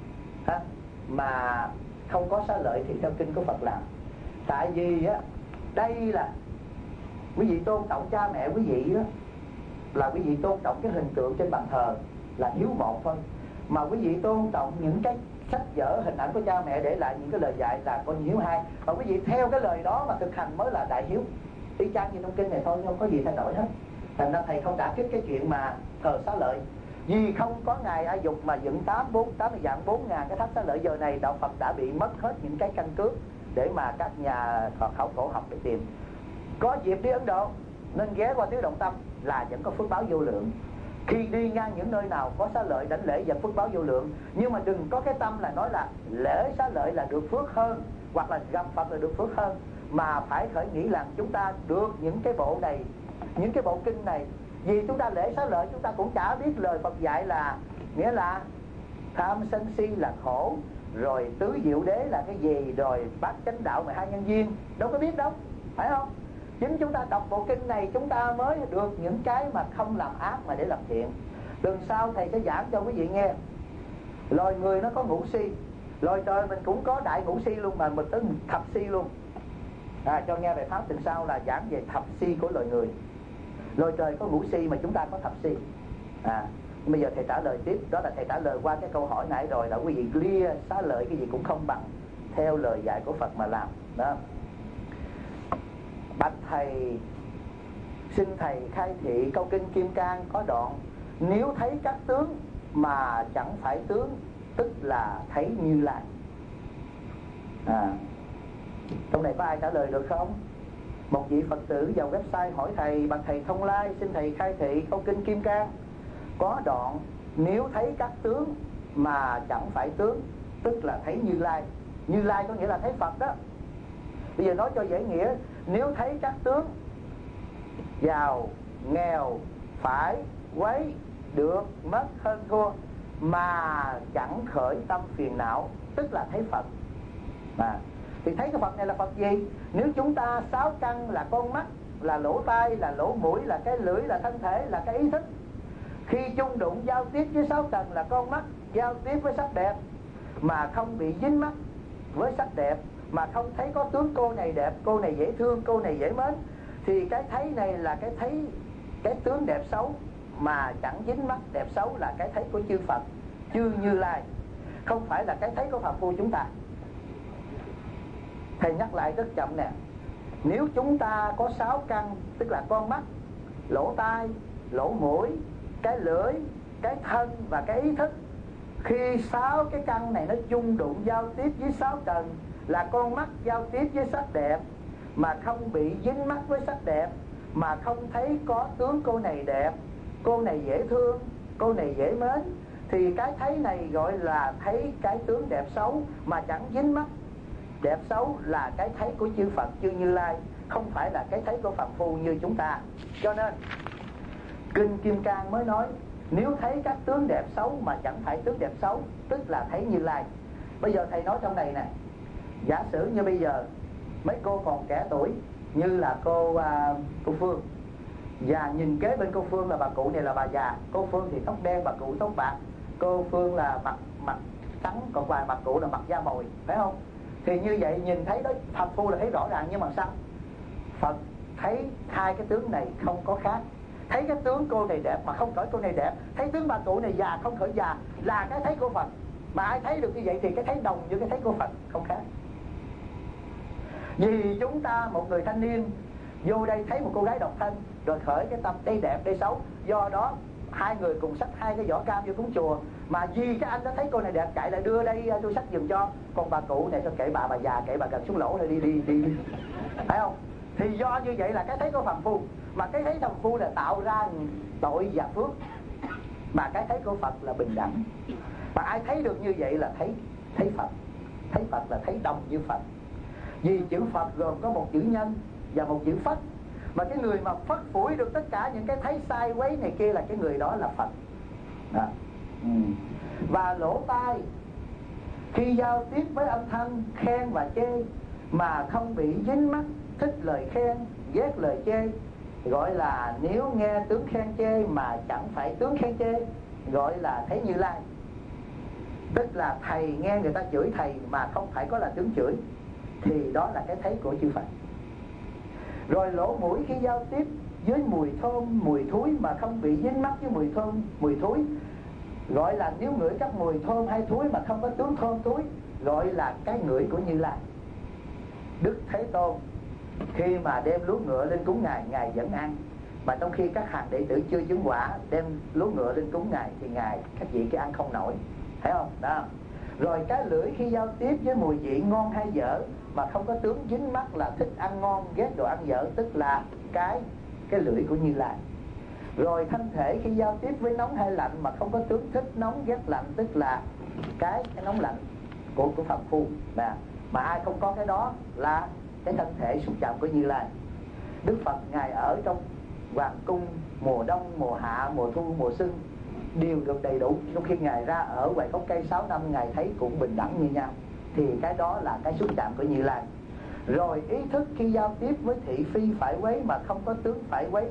mà không có xá lợi thì theo kinh của Phật làm. Tại vì á, đây là quý vị tôn trọng cha mẹ quý vị đó, là quý vị tôn trọng cái hình tượng trên bàn thờ là hiếu một thôi. Mà quý vị tôn trọng những cái sách vở hình ảnh của cha mẹ để lại những cái lời dạy là con hiếu 2. Và quý vị theo cái lời đó mà thực hành mới là đại hiếu. Y chang như trong kinh này thôi, không có gì thay đổi hết. Thành ra thầy không đả kích cái chuyện mà thờ xá lợi. Vì không có ngài ai dục mà dựng 80 4.000 cái tháp xá lợi. Giờ này đạo Phật đã bị mất hết những cái căn cứ để mà các nhà khảo cổ học để tìm. Có dịp đi Ấn Độ nên ghé qua Tứ Động Tâm là vẫn có phước báo vô lượng. Khi đi ngang những nơi nào có xá lợi đảnh lễ và phước báo vô lượng. Nhưng mà đừng có cái tâm là nói là lễ xá lợi là được phước hơn, hoặc là gặp Phật là được phước hơn. Mà phải khởi nghĩ rằng chúng ta được những cái bộ này, những cái bộ kinh này. Vì chúng ta lễ xá lợi chúng ta cũng chả biết lời Phật dạy là, nghĩa là tham sân si là khổ, rồi tứ diệu đế là cái gì, rồi bát chánh đạo 12 nhân duyên, đâu có biết đâu, phải không? Chính chúng ta đọc bộ kinh này chúng ta mới được những cái mà không làm ác mà để làm thiện. Lần sau thầy sẽ giảng cho quý vị nghe. Loài người nó có ngũ si, loài trời mình cũng có đại ngũ si luôn, mà mình tới thập si luôn. Cho nghe bài pháp tuần sau là giảng về thập si của loài người. Loài trời có ngũ si mà chúng ta có thập si. Bây giờ thầy trả lời tiếp. Đó là thầy trả lời qua cái câu hỏi nãy rồi, là quý vị clear xá lợi cái gì cũng không bằng theo lời dạy của Phật mà làm đó. Bạch thầy, xin thầy khai thị câu kinh Kim Cang có đoạn: nếu thấy các tướng mà chẳng phải tướng, tức là thấy Như Lai. Câu này có ai trả lời được không? Một vị Phật tử vào website hỏi thầy: bạch thầy Thông Lai, xin thầy khai thị câu kinh Kim Cang có đoạn: nếu thấy các tướng mà chẳng phải tướng, tức là thấy Như Lai. Như Lai có nghĩa là thấy Phật đó. Bây giờ nói cho dễ nghĩa: nếu thấy các tướng giàu, nghèo, phải, quấy, được, mất, hơn, thua mà chẳng khởi tâm phiền não, tức là thấy Phật. Thì thấy cái Phật này là Phật gì? Nếu chúng ta 6 căn là con mắt, là lỗ tai, là lỗ mũi, là cái lưỡi, là thân thể, là cái ý thức, khi chung đụng giao tiếp với 6 căn là con mắt, giao tiếp với sắc đẹp mà không bị dính mắt với sắc đẹp, mà không thấy có tướng cô này đẹp, cô này dễ thương, cô này dễ mến, thì cái thấy này là cái thấy cái tướng đẹp xấu mà chẳng dính mắt đẹp xấu, là cái thấy của chư Phật, chư Như Lai, không phải là cái thấy của phàm phu chúng ta. Thầy nhắc lại rất chậm nè. Nếu chúng ta có 6 căn, tức là con mắt, lỗ tai, lỗ mũi, cái lưỡi, cái thân và cái ý thức, khi 6 cái căn này nó chung đụng giao tiếp với 6 trần, là con mắt giao tiếp với sắc đẹp mà không bị dính mắt với sắc đẹp, mà không thấy có tướng cô này đẹp, cô này dễ thương, cô này dễ mến, thì cái thấy này gọi là thấy cái tướng đẹp xấu mà chẳng dính mắt đẹp xấu, là cái thấy của chư Phật, chư Như Lai, không phải là cái thấy của phàm phu như chúng ta. Cho nên Kinh Kim Cang mới nói nếu thấy các tướng đẹp xấu mà chẳng phải tướng đẹp xấu, tức là thấy Như Lai. Bây giờ thầy nói trong này nè, giả sử như bây giờ mấy cô còn trẻ tuổi như là cô Phương, và nhìn kế bên cô Phương là bà cụ này là bà già. Cô Phương thì tóc đen, bà cụ tóc bạc. Cô Phương là mặt trắng, còn bà cụ là mặt da mồi, phải không? Thì như vậy nhìn thấy đó, phàm phu là thấy rõ ràng. Nhưng mà sao? Phật thấy hai cái tướng này không có khác. Thấy cái tướng cô này đẹp mà không khỏi cô này đẹp, thấy tướng bà cụ này già không khỏi già, là cái thấy của Phật. Mà ai thấy được như vậy thì cái thấy đồng với cái thấy của Phật, không khác. Vì chúng ta một người thanh niên vô đây thấy một cô gái độc thân, rồi khởi cái tâm đây đẹp đây xấu. Do đó hai người cùng xách hai cái vỏ cam vô cúng chùa, mà vì cái anh đó thấy cô này đẹp chạy lại đưa đây tôi xách giùm cho. Còn bà cụ này tôi kệ bà già, kệ bà gần xuống lỗ rồi đi phải không? Thì do như vậy là cái thấy của phàm phu. Mà cái thấy phàm phu là tạo ra tội và phước, mà cái thấy của Phật là bình đẳng. Mà ai thấy được như vậy là thấy Phật. Thấy Phật là thấy đồng như Phật. Vì chữ Phật gồm có một chữ nhân và một chữ phất. Mà cái người mà phất phủi được tất cả những cái thấy sai quấy này kia là cái người đó là Phật đó. Và lỗ tai khi giao tiếp với âm thanh khen và chê mà không bị dính mắc thích lời khen, ghét lời chê, gọi là nếu nghe tướng khen chê mà chẳng phải tướng khen chê, gọi là thấy Như Lai. Tức là thầy nghe người ta chửi thầy mà không phải có là tướng chửi, thì đó là cái thấy của chư Phật. Rồi lỗ mũi khi giao tiếp với mùi thơm, mùi thúi mà không bị dính mắc với mùi thơm, mùi thúi, gọi là nếu ngửi các mùi thơm hay thúi mà không có tướng thơm thúi, gọi là cái ngửi của Như Lai. Đức Thế Tôn khi mà đem lúa ngựa lên cúng Ngài, Ngài vẫn ăn. Mà trong khi các hàng đệ tử chưa chứng quả đem lúa ngựa lên cúng Ngài thì Ngài, các vị kia ăn không nổi, thấy không? Đó. Rồi cái lưỡi khi giao tiếp với mùi vị ngon hay dở mà không có tướng dính mắc là thích ăn ngon, ghét đồ ăn dở, tức là cái lưỡi của Như Lai. Rồi thân thể khi giao tiếp với nóng hay lạnh mà không có tướng thích nóng ghét lạnh, tức là cái nóng lạnh của phàm phu. Mà ai không có cái đó là cái thân thể xúc chạm của Như Lai. Đức Phật Ngài ở trong hoàng cung mùa đông, mùa hạ, mùa thu, mùa xuân đều được đầy đủ. Trong khi Ngài ra ở ngoài gốc cây 6 năm, Ngài thấy cũng bình đẳng như nhau. Thì cái đó là cái xúc chạm của Như Lai. Rồi ý thức khi giao tiếp với thị phi phải quấy mà không có tướng phải quấy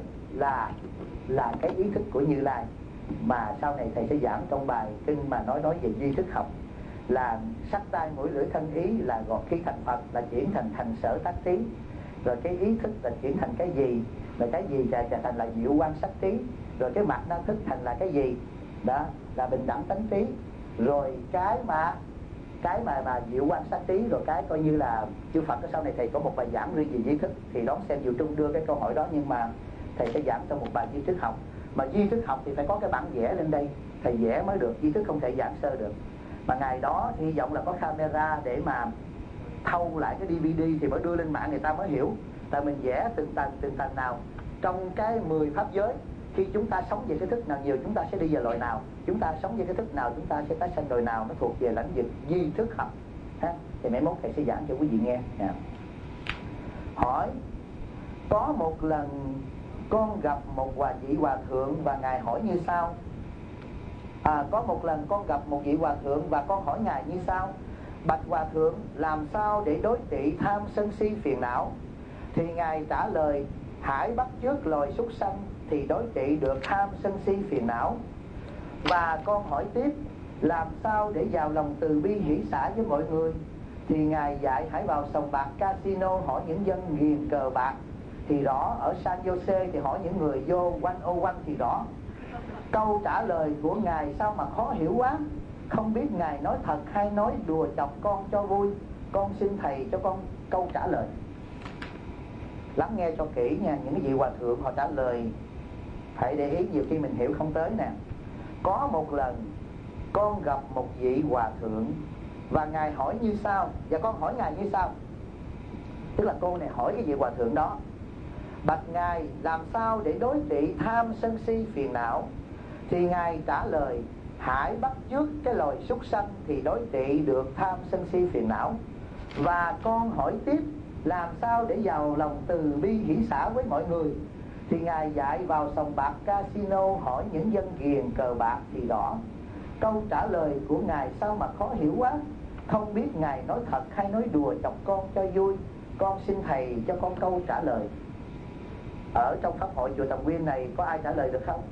là cái ý thức của Như Lai. Mà sau này thầy sẽ giảng trong bài kinh mà nói về duy thức học, là sắc tai mũi lưỡi thân ý là gọi khi thành Phật là chuyển thành sở tác trí. Rồi cái ý thức là chuyển thành cái gì, rồi cái gì trở thành là diệu quan sắc trí. Rồi cái mặt năng thức thành là cái gì, đó là bình đẳng tánh trí. Rồi cái mà diệu quan sắc trí, rồi cái coi như là chư Phật. Sau này thầy có một bài giảng riêng về duy thức, thì đón xem Diệu Trung đưa cái câu hỏi đó, nhưng mà thầy sẽ giảng trong một bài duy thức học. Mà duy thức học thì phải có cái bản vẽ lên đây, thầy vẽ mới được, duy thức không thể giảng sơ được. Mà ngày đó hy vọng là có camera để mà thâu lại cái DVD thì mới đưa lên mạng người ta mới hiểu. Tại mình vẽ từng tầng nào trong cái 10 pháp giới. Khi chúng ta sống về cái thức nào nhiều, chúng ta sẽ đi về loại nào. Chúng ta sống về cái thức nào, chúng ta sẽ tái sanh loại nào. Nó thuộc về lãnh vực duy thức học. Thì mấy mốt thầy sẽ giảng cho quý vị nghe. Hỏi: có một lần con gặp một vị hòa thượng và Ngài hỏi như sau. Có một lần con gặp một vị hòa thượng và con hỏi Ngài như sau: bạch hòa thượng, làm sao để đối trị tham sân si phiền não? Thì Ngài trả lời: hãy bắt chước loài súc sanh thì đối trị được tham sân si phiền não. Và con hỏi tiếp: làm sao để vào lòng từ bi hỷ xả với mọi người? Thì Ngài dạy hãy vào sòng bạc casino hỏi những dân nghiền cờ bạc thì rõ, ở San Jose thì hỏi những người vô 101 thì rõ. Câu trả lời của Ngài sao mà khó hiểu quá, không biết Ngài nói thật hay nói đùa chọc con cho vui. Con xin thầy cho con câu trả lời. Lắng nghe cho kỹ nha, những cái vị hòa thượng họ trả lời phải để ý, nhiều khi mình hiểu không tới nè. Có một lần con gặp một vị hòa thượng và Ngài hỏi như sau, và con hỏi Ngài như sau. Tức là cô này hỏi cái vị hòa thượng đó: bạch Ngài, làm sao để đối trị tham sân si phiền não? Thì Ngài trả lời: hãy bắt chước cái loài súc sanh thì đối trị được tham sân si phiền não. Và con hỏi tiếp: làm sao để giàu lòng từ bi hỷ xả với mọi người, thì Ngài dạy vào sòng bạc casino hỏi những dân ghiền cờ bạc thì đỏ. Câu trả lời của Ngài sao mà khó hiểu quá. Không biết Ngài nói thật hay nói đùa chọc con cho vui. Con xin Thầy cho con câu trả lời. Ở trong pháp hội chùa Tầm Nguyên này có ai trả lời được không?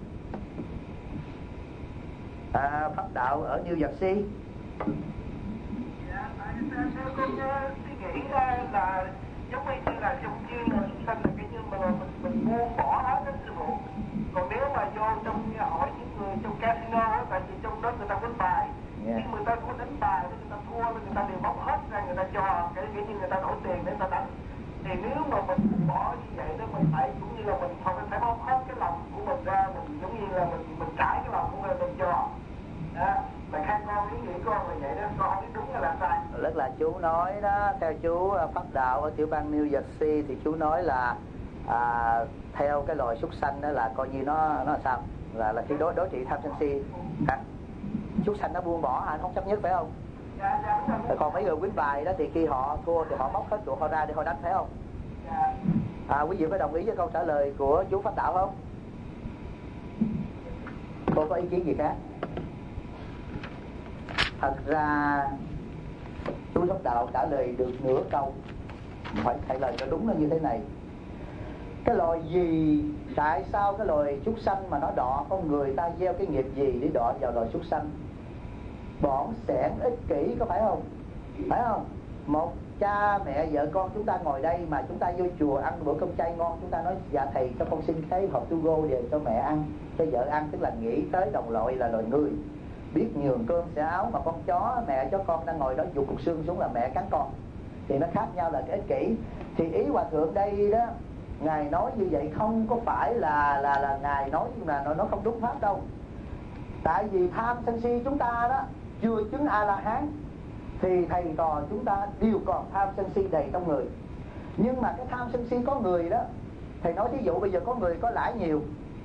Pháp đạo ở New Jersey. Dạ, theo con suy nghĩ ra là giống như là trong như là sanh là cái như mà mình buông bỏ hết đó sư phụ. Còn nếu mà vô trong hỏi những người trong casino, tại vì trong đó người ta đánh bài, khi người ta muốn đánh bài, người ta thua, người ta đều bóc hết ra, người ta cho cái như người ta đổ tiền để người ta đánh. Thì nếu mà mình bỏ như vậy đó, mình phải cũng như là mình phải bóc hết cái lòng của mình ra, mình giống như là mình trải cái lòng của mình cho. Đó, mà khai con ý nghĩ con là vậy đó, con không biết đúng hay là sai. Rất là chú nói đó, theo chú pháp đạo ở tiểu bang New Jersey thì chú nói là theo cái loài súc sanh đó là coi như nó là sao, là khi đối trị tham sân si súc sanh nó buông bỏ, không chấp nhất phải không? Còn mấy người quýnh bài đó thì khi họ thua thì họ móc hết của họ ra để họ đánh phải không? Quý vị có đồng ý với câu trả lời của chú pháp đạo không? Cô có ý kiến gì khác? Thật ra chú pháp đạo trả lời được nửa câu, phải trả lời cho đúng là như thế này. Cái loài gì, tại sao cái loài súc sanh mà nó đọ con người, ta gieo cái nghiệp gì để đọ vào loài súc sanh? Bỏn sẻn ích kỷ, có phải không? Phải không? Một cha mẹ vợ con chúng ta ngồi đây mà chúng ta vô chùa ăn bữa cơm chay ngon, chúng ta nói dạ thầy cho con xin cái hộp to go về cho mẹ ăn, cho vợ ăn, tức là nghĩ tới đồng loại là loài người, biết nhường cơm xẻ áo. Mà con chó mẹ chó con đang ngồi đó vụt cục xương xuống là mẹ cắn con, thì nó khác nhau là cái ích kỷ. Thì ý hòa thượng đây đó, Ngài nói như vậy không có phải là Ngài nói là nó không đúng pháp đâu. Tại vì tham sân si chúng ta đó chưa chứng A La Hán thì thầy trò chúng ta đều còn tham sân si đầy trong người. Nhưng mà cái tham sân si có người đó, thầy nói thí dụ bây giờ có người có lãi nhiều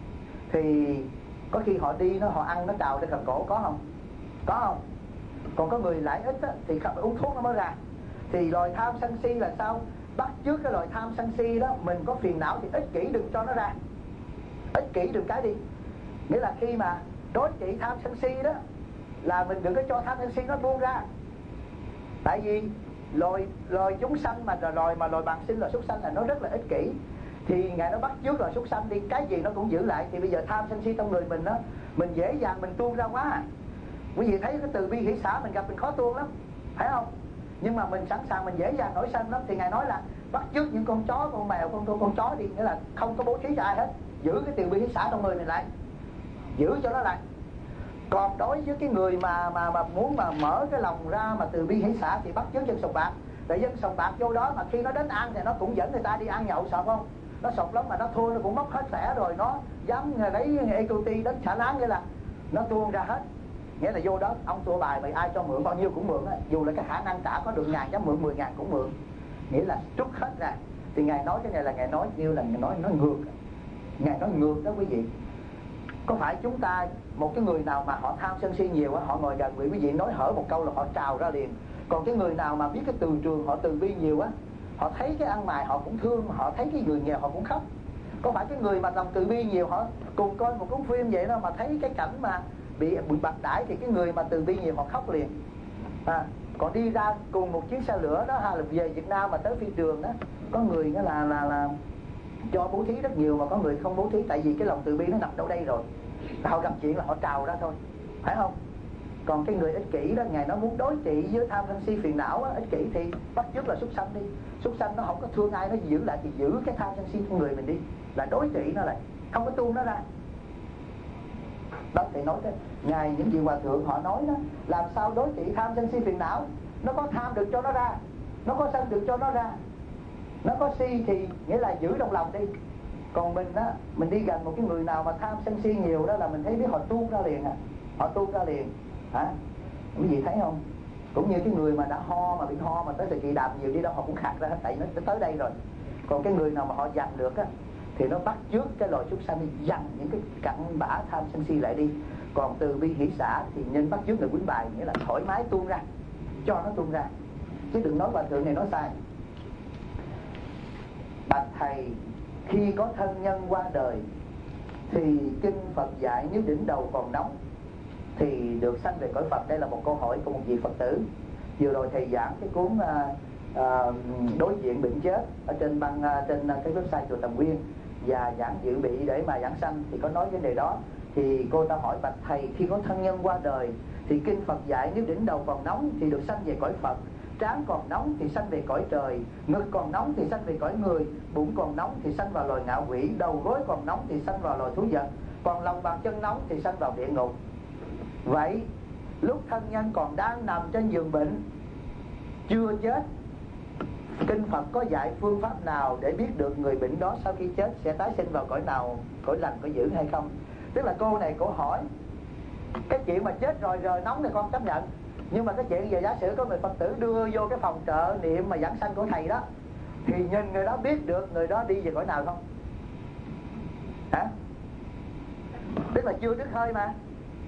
thì có khi họ đi họ ăn nó trào lên cần cổ, có không? Có không? Còn có người lãi ít á, thì uống thuốc nó mới ra. Thì loài tham sân si là sao? Bắt chước cái loài tham sân si đó, mình có phiền não thì ích kỷ đừng cho nó ra, ích kỷ đừng cái đi. Nghĩa là khi mà đối trị tham sân si đó là mình đừng có cho tham sân si nó buông ra. Tại vì loài chúng sanh mà loài bằng sinh, loài súc sanh là nó rất là ích kỷ. Thì Ngài nó bắt chước loài súc sanh đi, cái gì nó cũng giữ lại. Thì bây giờ tham sân si trong người mình đó, mình dễ dàng mình tuôn ra quá. Quý vị thấy cái từ bi hỷ xả mình gặp mình khó tuôn lắm, phải không? Nhưng mà mình sẵn sàng, mình dễ dàng nổi sân lắm. Thì Ngài nói là bắt chước những con chó, con mèo, con chó đi, nghĩa là không có bố thí cho ai hết, giữ cái từ bi hỷ xả trong người mình lại, giữ cho nó lại. Còn đối với cái người mà muốn mà mở cái lòng ra mà từ bi hỷ xả thì bắt chước dân sòng bạc. Tại dân sòng bạc vô đó mà khi nó đến ăn thì nó cũng dẫn người ta đi ăn nhậu, sợ không? Nó sọc lắm mà nó thua nó cũng mất hết thẻ rồi, nó dám lấy equity đến xả láng, nghĩa là nó tuôn ra hết. Nghĩa là vô đó ông thua bài mà ai cho mượn bao nhiêu cũng mượn á, dù là cái khả năng trả có được ngàn dám mượn 10.000 cũng mượn, nghĩa là trút hết ra. Thì Ngài nói cái này là Ngài nói như là Ngài nói ngược. Ngài nói ngược đó quý vị. Có phải chúng ta một cái người nào mà họ tham sân si nhiều á, họ ngồi gần quý vị nói hở một câu là họ trào ra liền. Còn cái người nào mà biết cái từ trường, họ từ bi nhiều á, họ thấy cái ăn mày họ cũng thương, họ thấy cái người nghèo họ cũng khóc. Có phải cái người mà lòng từ bi nhiều, họ cùng coi một cuốn phim vậy đó mà thấy cái cảnh mà bị bạc đãi thì cái người mà từ bi nhiều họ khóc liền. Còn đi ra cùng một chiếc xe lửa đó, hay là về Việt Nam mà tới phi trường đó, có người đó là cho bố thí rất nhiều mà có người không bố thí, tại vì cái lòng từ bi nó nằm đâu đây rồi. Họ gặp chuyện là họ trào ra thôi, phải không? Còn cái người ích kỷ đó, Ngài nó muốn đối trị với tham sân si phiền não á, ích kỷ thì bắt chước là súc sanh đi. Súc sanh nó không có thương ai, nó giữ lại thì giữ cái tham sân si trong người mình đi, là đối trị nó lại, không có tuôn nó ra. Đó thì nói thế. Ngài những vị hòa thượng họ nói đó, làm sao đối trị tham sân si phiền não. Nó có tham được cho nó ra, nó có sân được cho nó ra, nó có si thì nghĩa là giữ trong lòng đi. Còn mình á, mình đi gần một cái người nào mà tham sân si nhiều đó là mình thấy biết họ tuôn ra liền họ tuôn ra liền. Quý vị thấy không? Cũng như cái người mà đã ho mà bị ho mà tới thời kỳ đàm nhiều đi đâu họ cũng khạc ra hết, tại nó tới đây rồi. Còn cái người nào mà họ dằn được á thì nó bắt chước cái loài súc sanh đi, dằn những cái cặn bã tham sân si lại đi. Còn từ bi hỷ xả thì nên bắt chước người quýnh bài, nghĩa là thoải mái tuôn ra, cho nó tuôn ra, chứ đừng nói hòa thượng này nói sai. bạch thầy, khi có thân nhân qua đời thì kinh Phật dạy nếu đỉnh đầu còn nóng thì được sanh về cõi Phật. Đây là một câu hỏi của một vị Phật tử. Vừa rồi thầy giảng cái cuốn đối diện bệnh chết ở trên trên cái website chùa Tầm Nguyên, và giảng dự bị để mà giảng sanh thì có nói vấn đề đó. Thì cô ta hỏi bạch thầy, khi có thân nhân qua đời thì kinh Phật dạy nếu đỉnh đầu còn nóng thì được sanh về cõi Phật, trán còn nóng thì sanh về cõi trời, ngực còn nóng thì sanh về cõi người, bụng còn nóng thì sanh vào loài ngạ quỷ, đầu gối còn nóng thì sanh vào loài thú vật, còn lòng bàn chân nóng thì sanh vào địa ngục. Vậy lúc thân nhân còn đang nằm trên giường bệnh chưa chết, kinh Phật có dạy phương pháp nào để biết được người bệnh đó sau khi chết sẽ tái sinh vào cõi nào, cõi lành, cõi dữ hay không? Tức là cô này cô hỏi cái chuyện mà chết rồi rời nóng thì con chấp nhận, nhưng mà cái chuyện về giả sử có người Phật tử đưa vô cái phòng trợ niệm mà giảng sanh của thầy đó, thì nhìn người đó biết được người đó đi về cõi nào không? Hả? Tức là chưa đứt hơi mà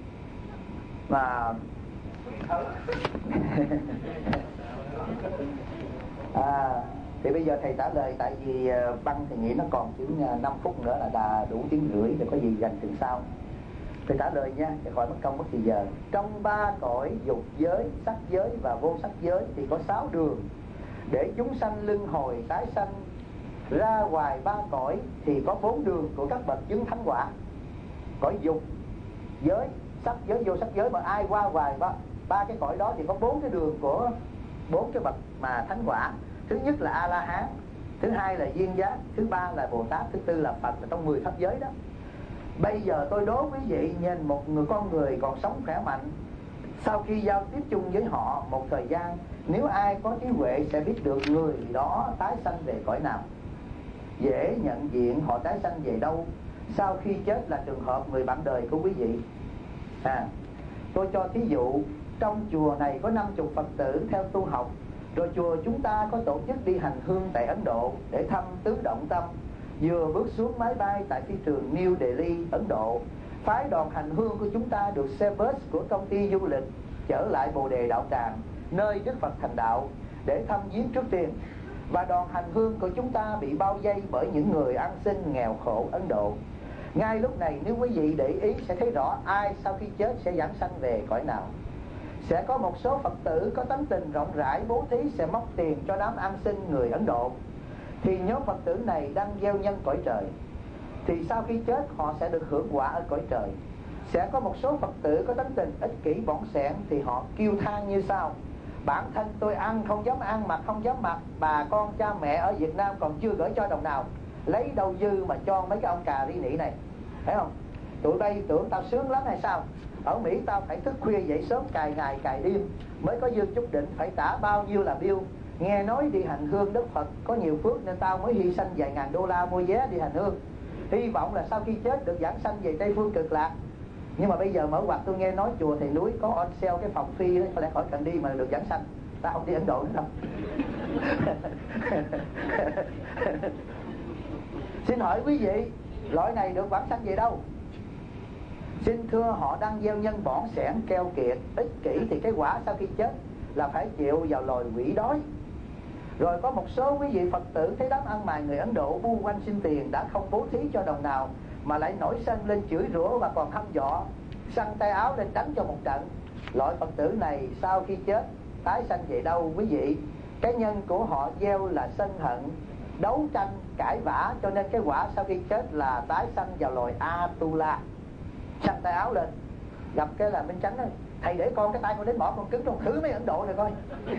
thì bây giờ thầy trả lời, tại vì băng thì nghĩ nó còn chỉ 5 phút nữa là đủ tiếng rưỡi, rồi có gì dành chừng sau. Thầy trả lời nha, để khỏi mất công mất thời giờ. Trong 3 cõi dục giới, sắc giới và vô sắc giới thì có 6 đường để chúng sanh luân hồi tái sanh. Ra ngoài 3 cõi thì có 4 đường của các bậc chứng thánh quả. Cõi dục giới, sắc giới, vô sắc giới, mà ai qua ngoài 3 cái cõi đó thì có 4 cái đường của 4 cái bậc mà thánh quả. Thứ nhất là A La Hán, thứ hai là Duyên Giác, thứ ba là Bồ Tát, thứ tư là Phật, là trong 10 pháp giới đó. Bây giờ tôi đố quý vị, nhìn một con người còn sống khỏe mạnh, sau khi giao tiếp chung với họ một thời gian, nếu ai có trí huệ sẽ biết được người đó tái sanh về cõi nào, dễ nhận diện họ tái sanh về đâu sau khi chết là trường hợp người bạn đời của quý vị. Tôi cho thí dụ, trong chùa này có 50 Phật tử theo tu học, rồi chùa chúng ta có tổ chức đi hành hương tại Ấn Độ để thăm tứ động tâm. Vừa bước xuống máy bay tại phi trường New Delhi, Ấn Độ, phái đoàn hành hương của chúng ta được xe bus của công ty du lịch chở lại Bồ Đề Đạo Tràng, nơi Đức Phật thành đạo, để thăm viếng trước tiên. Và đoàn hành hương của chúng ta bị bao vây bởi những người ăn xin nghèo khổ Ấn Độ. Ngay lúc này nếu quý vị để ý sẽ thấy rõ ai sau khi chết sẽ giảng sanh về cõi nào. Sẽ có một số Phật tử có tánh tình rộng rãi bố thí sẽ móc tiền cho đám ăn xin người Ấn Độ, thì nhóm Phật tử này đang gieo nhân cõi trời, thì sau khi chết họ sẽ được hưởng quả ở cõi trời. Sẽ có một số Phật tử có tánh tình ích kỷ bỏng sẻn thì họ kêu than như sau: bản thân tôi ăn không dám ăn, mặc không dám mặc, bà con cha mẹ ở Việt Nam còn chưa gửi cho đồng nào, lấy đâu dư mà cho mấy cái ông cà ri nỉ này, thấy không? Tụi bay tưởng tao sướng lắm hay sao? Ở Mỹ tao phải thức khuya dậy sớm cài ngày cài đêm mới có dư chút đỉnh, phải trả bao nhiêu là bill. Nghe nói đi hành hương Đức Phật có nhiều phước nên tao mới hy sinh vài ngàn đô la mua vé đi hành hương, hy vọng là sau khi chết được giảng sanh về Tây Phương Cực Lạc. Nhưng mà bây giờ mở ngoặt tôi nghe nói chùa Thầy Núi có on sale cái phòng phi đó, có lẽ khỏi cần đi mà được giảng sanh. Tao không đi Ấn Độ nữa đâu. Xin hỏi quý vị, loại này được giảng sanh về đâu? Xin thưa, họ đang gieo nhân bỏng sẻn, keo kiệt, ích kỷ thì cái quả sau khi chết là phải chịu vào loài quỷ đói. Rồi có một số quý vị Phật tử thấy đám ăn mày người Ấn Độ bu quanh xin tiền, đã không bố thí cho đồng nào mà lại nổi sân lên chửi rủa và còn hăm dọa, xăng tay áo lên đánh cho một trận. Loại Phật tử này sau khi chết tái sanh về đâu quý vị? Cái nhân của họ gieo là sân hận, đấu tranh, cãi vã, cho nên cái quả sau khi chết là tái sanh vào loài Atula. Xăng tay áo lên, gặp cái là Minh Chánh đó: thầy để con cái tay con đến bỏ con cứng trong thử mấy Ấn Độ này coi.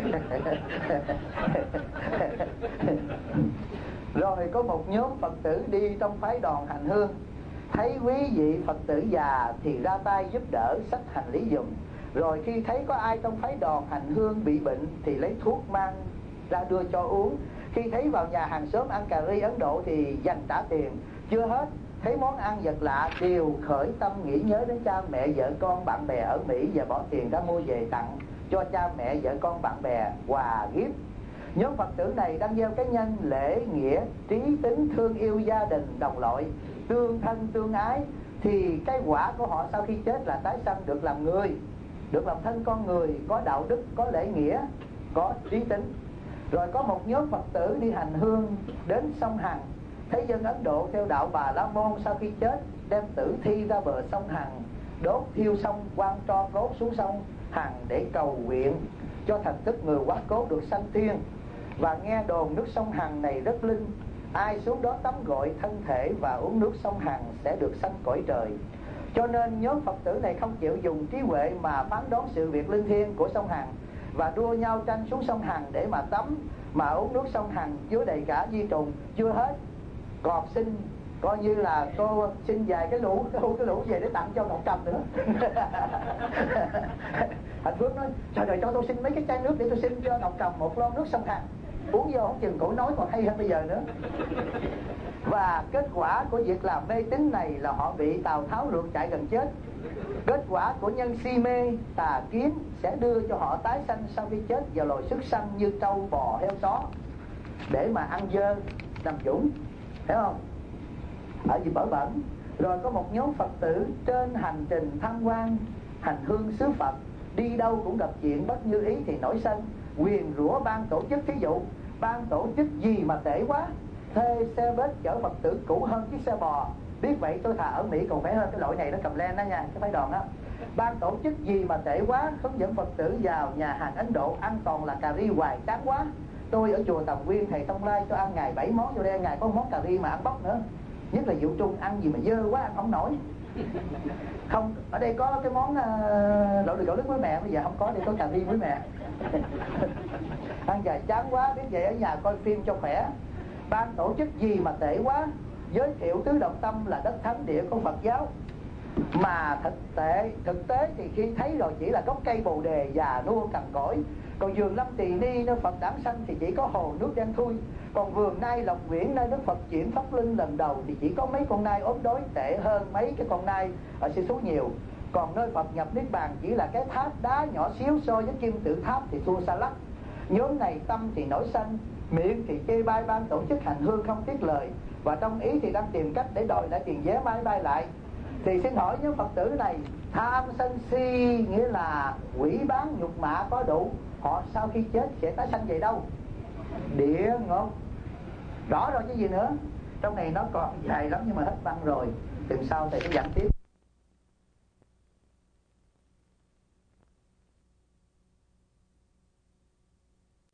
Rồi có một nhóm Phật tử đi trong phái đoàn hành hương, thấy quý vị Phật tử già thì ra tay giúp đỡ, xách hành lý giùm. Rồi khi thấy có ai trong phái đoàn hành hương bị bệnh thì lấy thuốc mang ra đưa cho uống. Khi thấy vào nhà hàng xóm ăn cà ri Ấn Độ thì dành trả tiền. Chưa hết, thấy món ăn vật lạ đều khởi tâm nghĩ nhớ đến cha mẹ, vợ con, bạn bè ở Mỹ và bỏ tiền ra mua về tặng cho cha mẹ, vợ con, bạn bè quà gift. Nhóm Phật tử này đang gieo cái nhân lễ nghĩa, trí tính, thương yêu gia đình, đồng loại, tương thân tương ái, thì cái quả của họ sau khi chết là tái sanh được làm người, được làm thân con người, có đạo đức, có lễ nghĩa, có trí tính. Rồi có một nhóm Phật tử đi hành hương đến sông Hằng, thấy dân Ấn Độ theo đạo Bà La Môn sau khi chết đem tử thi ra bờ sông Hằng, đốt thiêu xong quăng tro cốt xuống sông Hằng để cầu nguyện cho thành thức người quá cố được sanh thiên. Và nghe đồn nước sông Hằng này rất linh, ai xuống đó tắm gội thân thể và uống nước sông Hằng sẽ được sanh cõi trời. Cho nên nhóm Phật tử này không chịu dùng trí huệ mà phán đoán sự việc linh thiêng của sông Hằng, và đua nhau tranh xuống sông Hằng để mà tắm, mà uống nước sông Hằng chứa đầy cả vi trùng. Chưa hết, còn xin coi như là cô xin vài cái lũ về để tặng cho Ngọc Trầm nữa. Hạnh Phước nói trời ơi, cho tôi xin mấy cái chai nước để tôi xin cho Ngọc Trầm một lon nước sông Hằng, uống vô không chừng cổ nói còn hay hơn bây giờ nữa. Và kết quả của việc làm mê tín này là họ bị Tào Tháo rượt chạy gần chết. Kết quả của nhân si mê tà kiến sẽ đưa cho họ tái sanh sau khi chết vào loài súc sanh như trâu bò heo chó, để mà ăn dơ làm dũng, hiểu không? Ở gì bở bẩn. Rồi có một nhóm Phật tử trên hành trình tham quan hành hương xứ Phật, đi đâu cũng gặp chuyện bất như ý thì nổi sân, nguyền rủa ban tổ chức. Thí dụ ban tổ chức gì mà tệ quá, thuê xe bus chở Phật tử cũ hơn chiếc xe bò. Biết vậy tôi thà ở Mỹ còn khỏe hơn cái loại này nó cầm len đó nha, cái phái đoàn đó. Ban tổ chức gì mà tệ quá, hướng dẫn Phật tử vào nhà hàng Ấn Độ ăn toàn là cà ri hoài, chán quá. Tôi ở chùa Tầm Nguyên thầy Tông Lai cho ăn ngày 7 món, vô đây ăn ngày có món cà ri mà ăn bóc nữa. Nhất là Diệu Trung ăn gì mà dơ quá ăn không nổi. Không, ở đây có cái món lẩu nước với mẹ, bây giờ không có, đây có cà ri với mẹ. Ăn dài chán quá, biết vậy ở nhà coi phim cho khỏe. Ban tổ chức gì mà tệ quá, giới thiệu Tứ Động Tâm là đất thánh địa của Phật giáo, mà thực tế thì khi thấy rồi chỉ là gốc cây bồ đề già nua cằn cỗi. Còn vườn Lâm Tỳ Ni nơi Phật đản sanh thì chỉ có hồ nước đen thui. Còn vườn Nai Lộc Nguyễn nơi Đức Phật chuyển pháp linh lần đầu thì chỉ có mấy con nai ốm đói, tệ hơn mấy cái con nai ở Sĩ Số nhiều. Còn nơi Phật nhập Niết Bàn chỉ là cái tháp đá nhỏ xíu, so với kim tự tháp thì thua xa lắc. Nhóm này tâm thì nổi sanh, miệng thì chê bai ban tổ chức hành hương không tiếc lời, và trong ý thì đang tìm cách để đòi lại tiền vé máy bay lại. Thì xin hỏi nhóm Phật tử này, tham sân si nghĩa là quỷ bán nhục mạ có đủ, họ sau khi chết sẽ tái sanh về đâu? Địa ngục. Rõ rồi chứ gì nữa. Trong này nó còn dài lắm nhưng mà hết băng rồi. Tuần sau thầy sẽ giảng tiếp.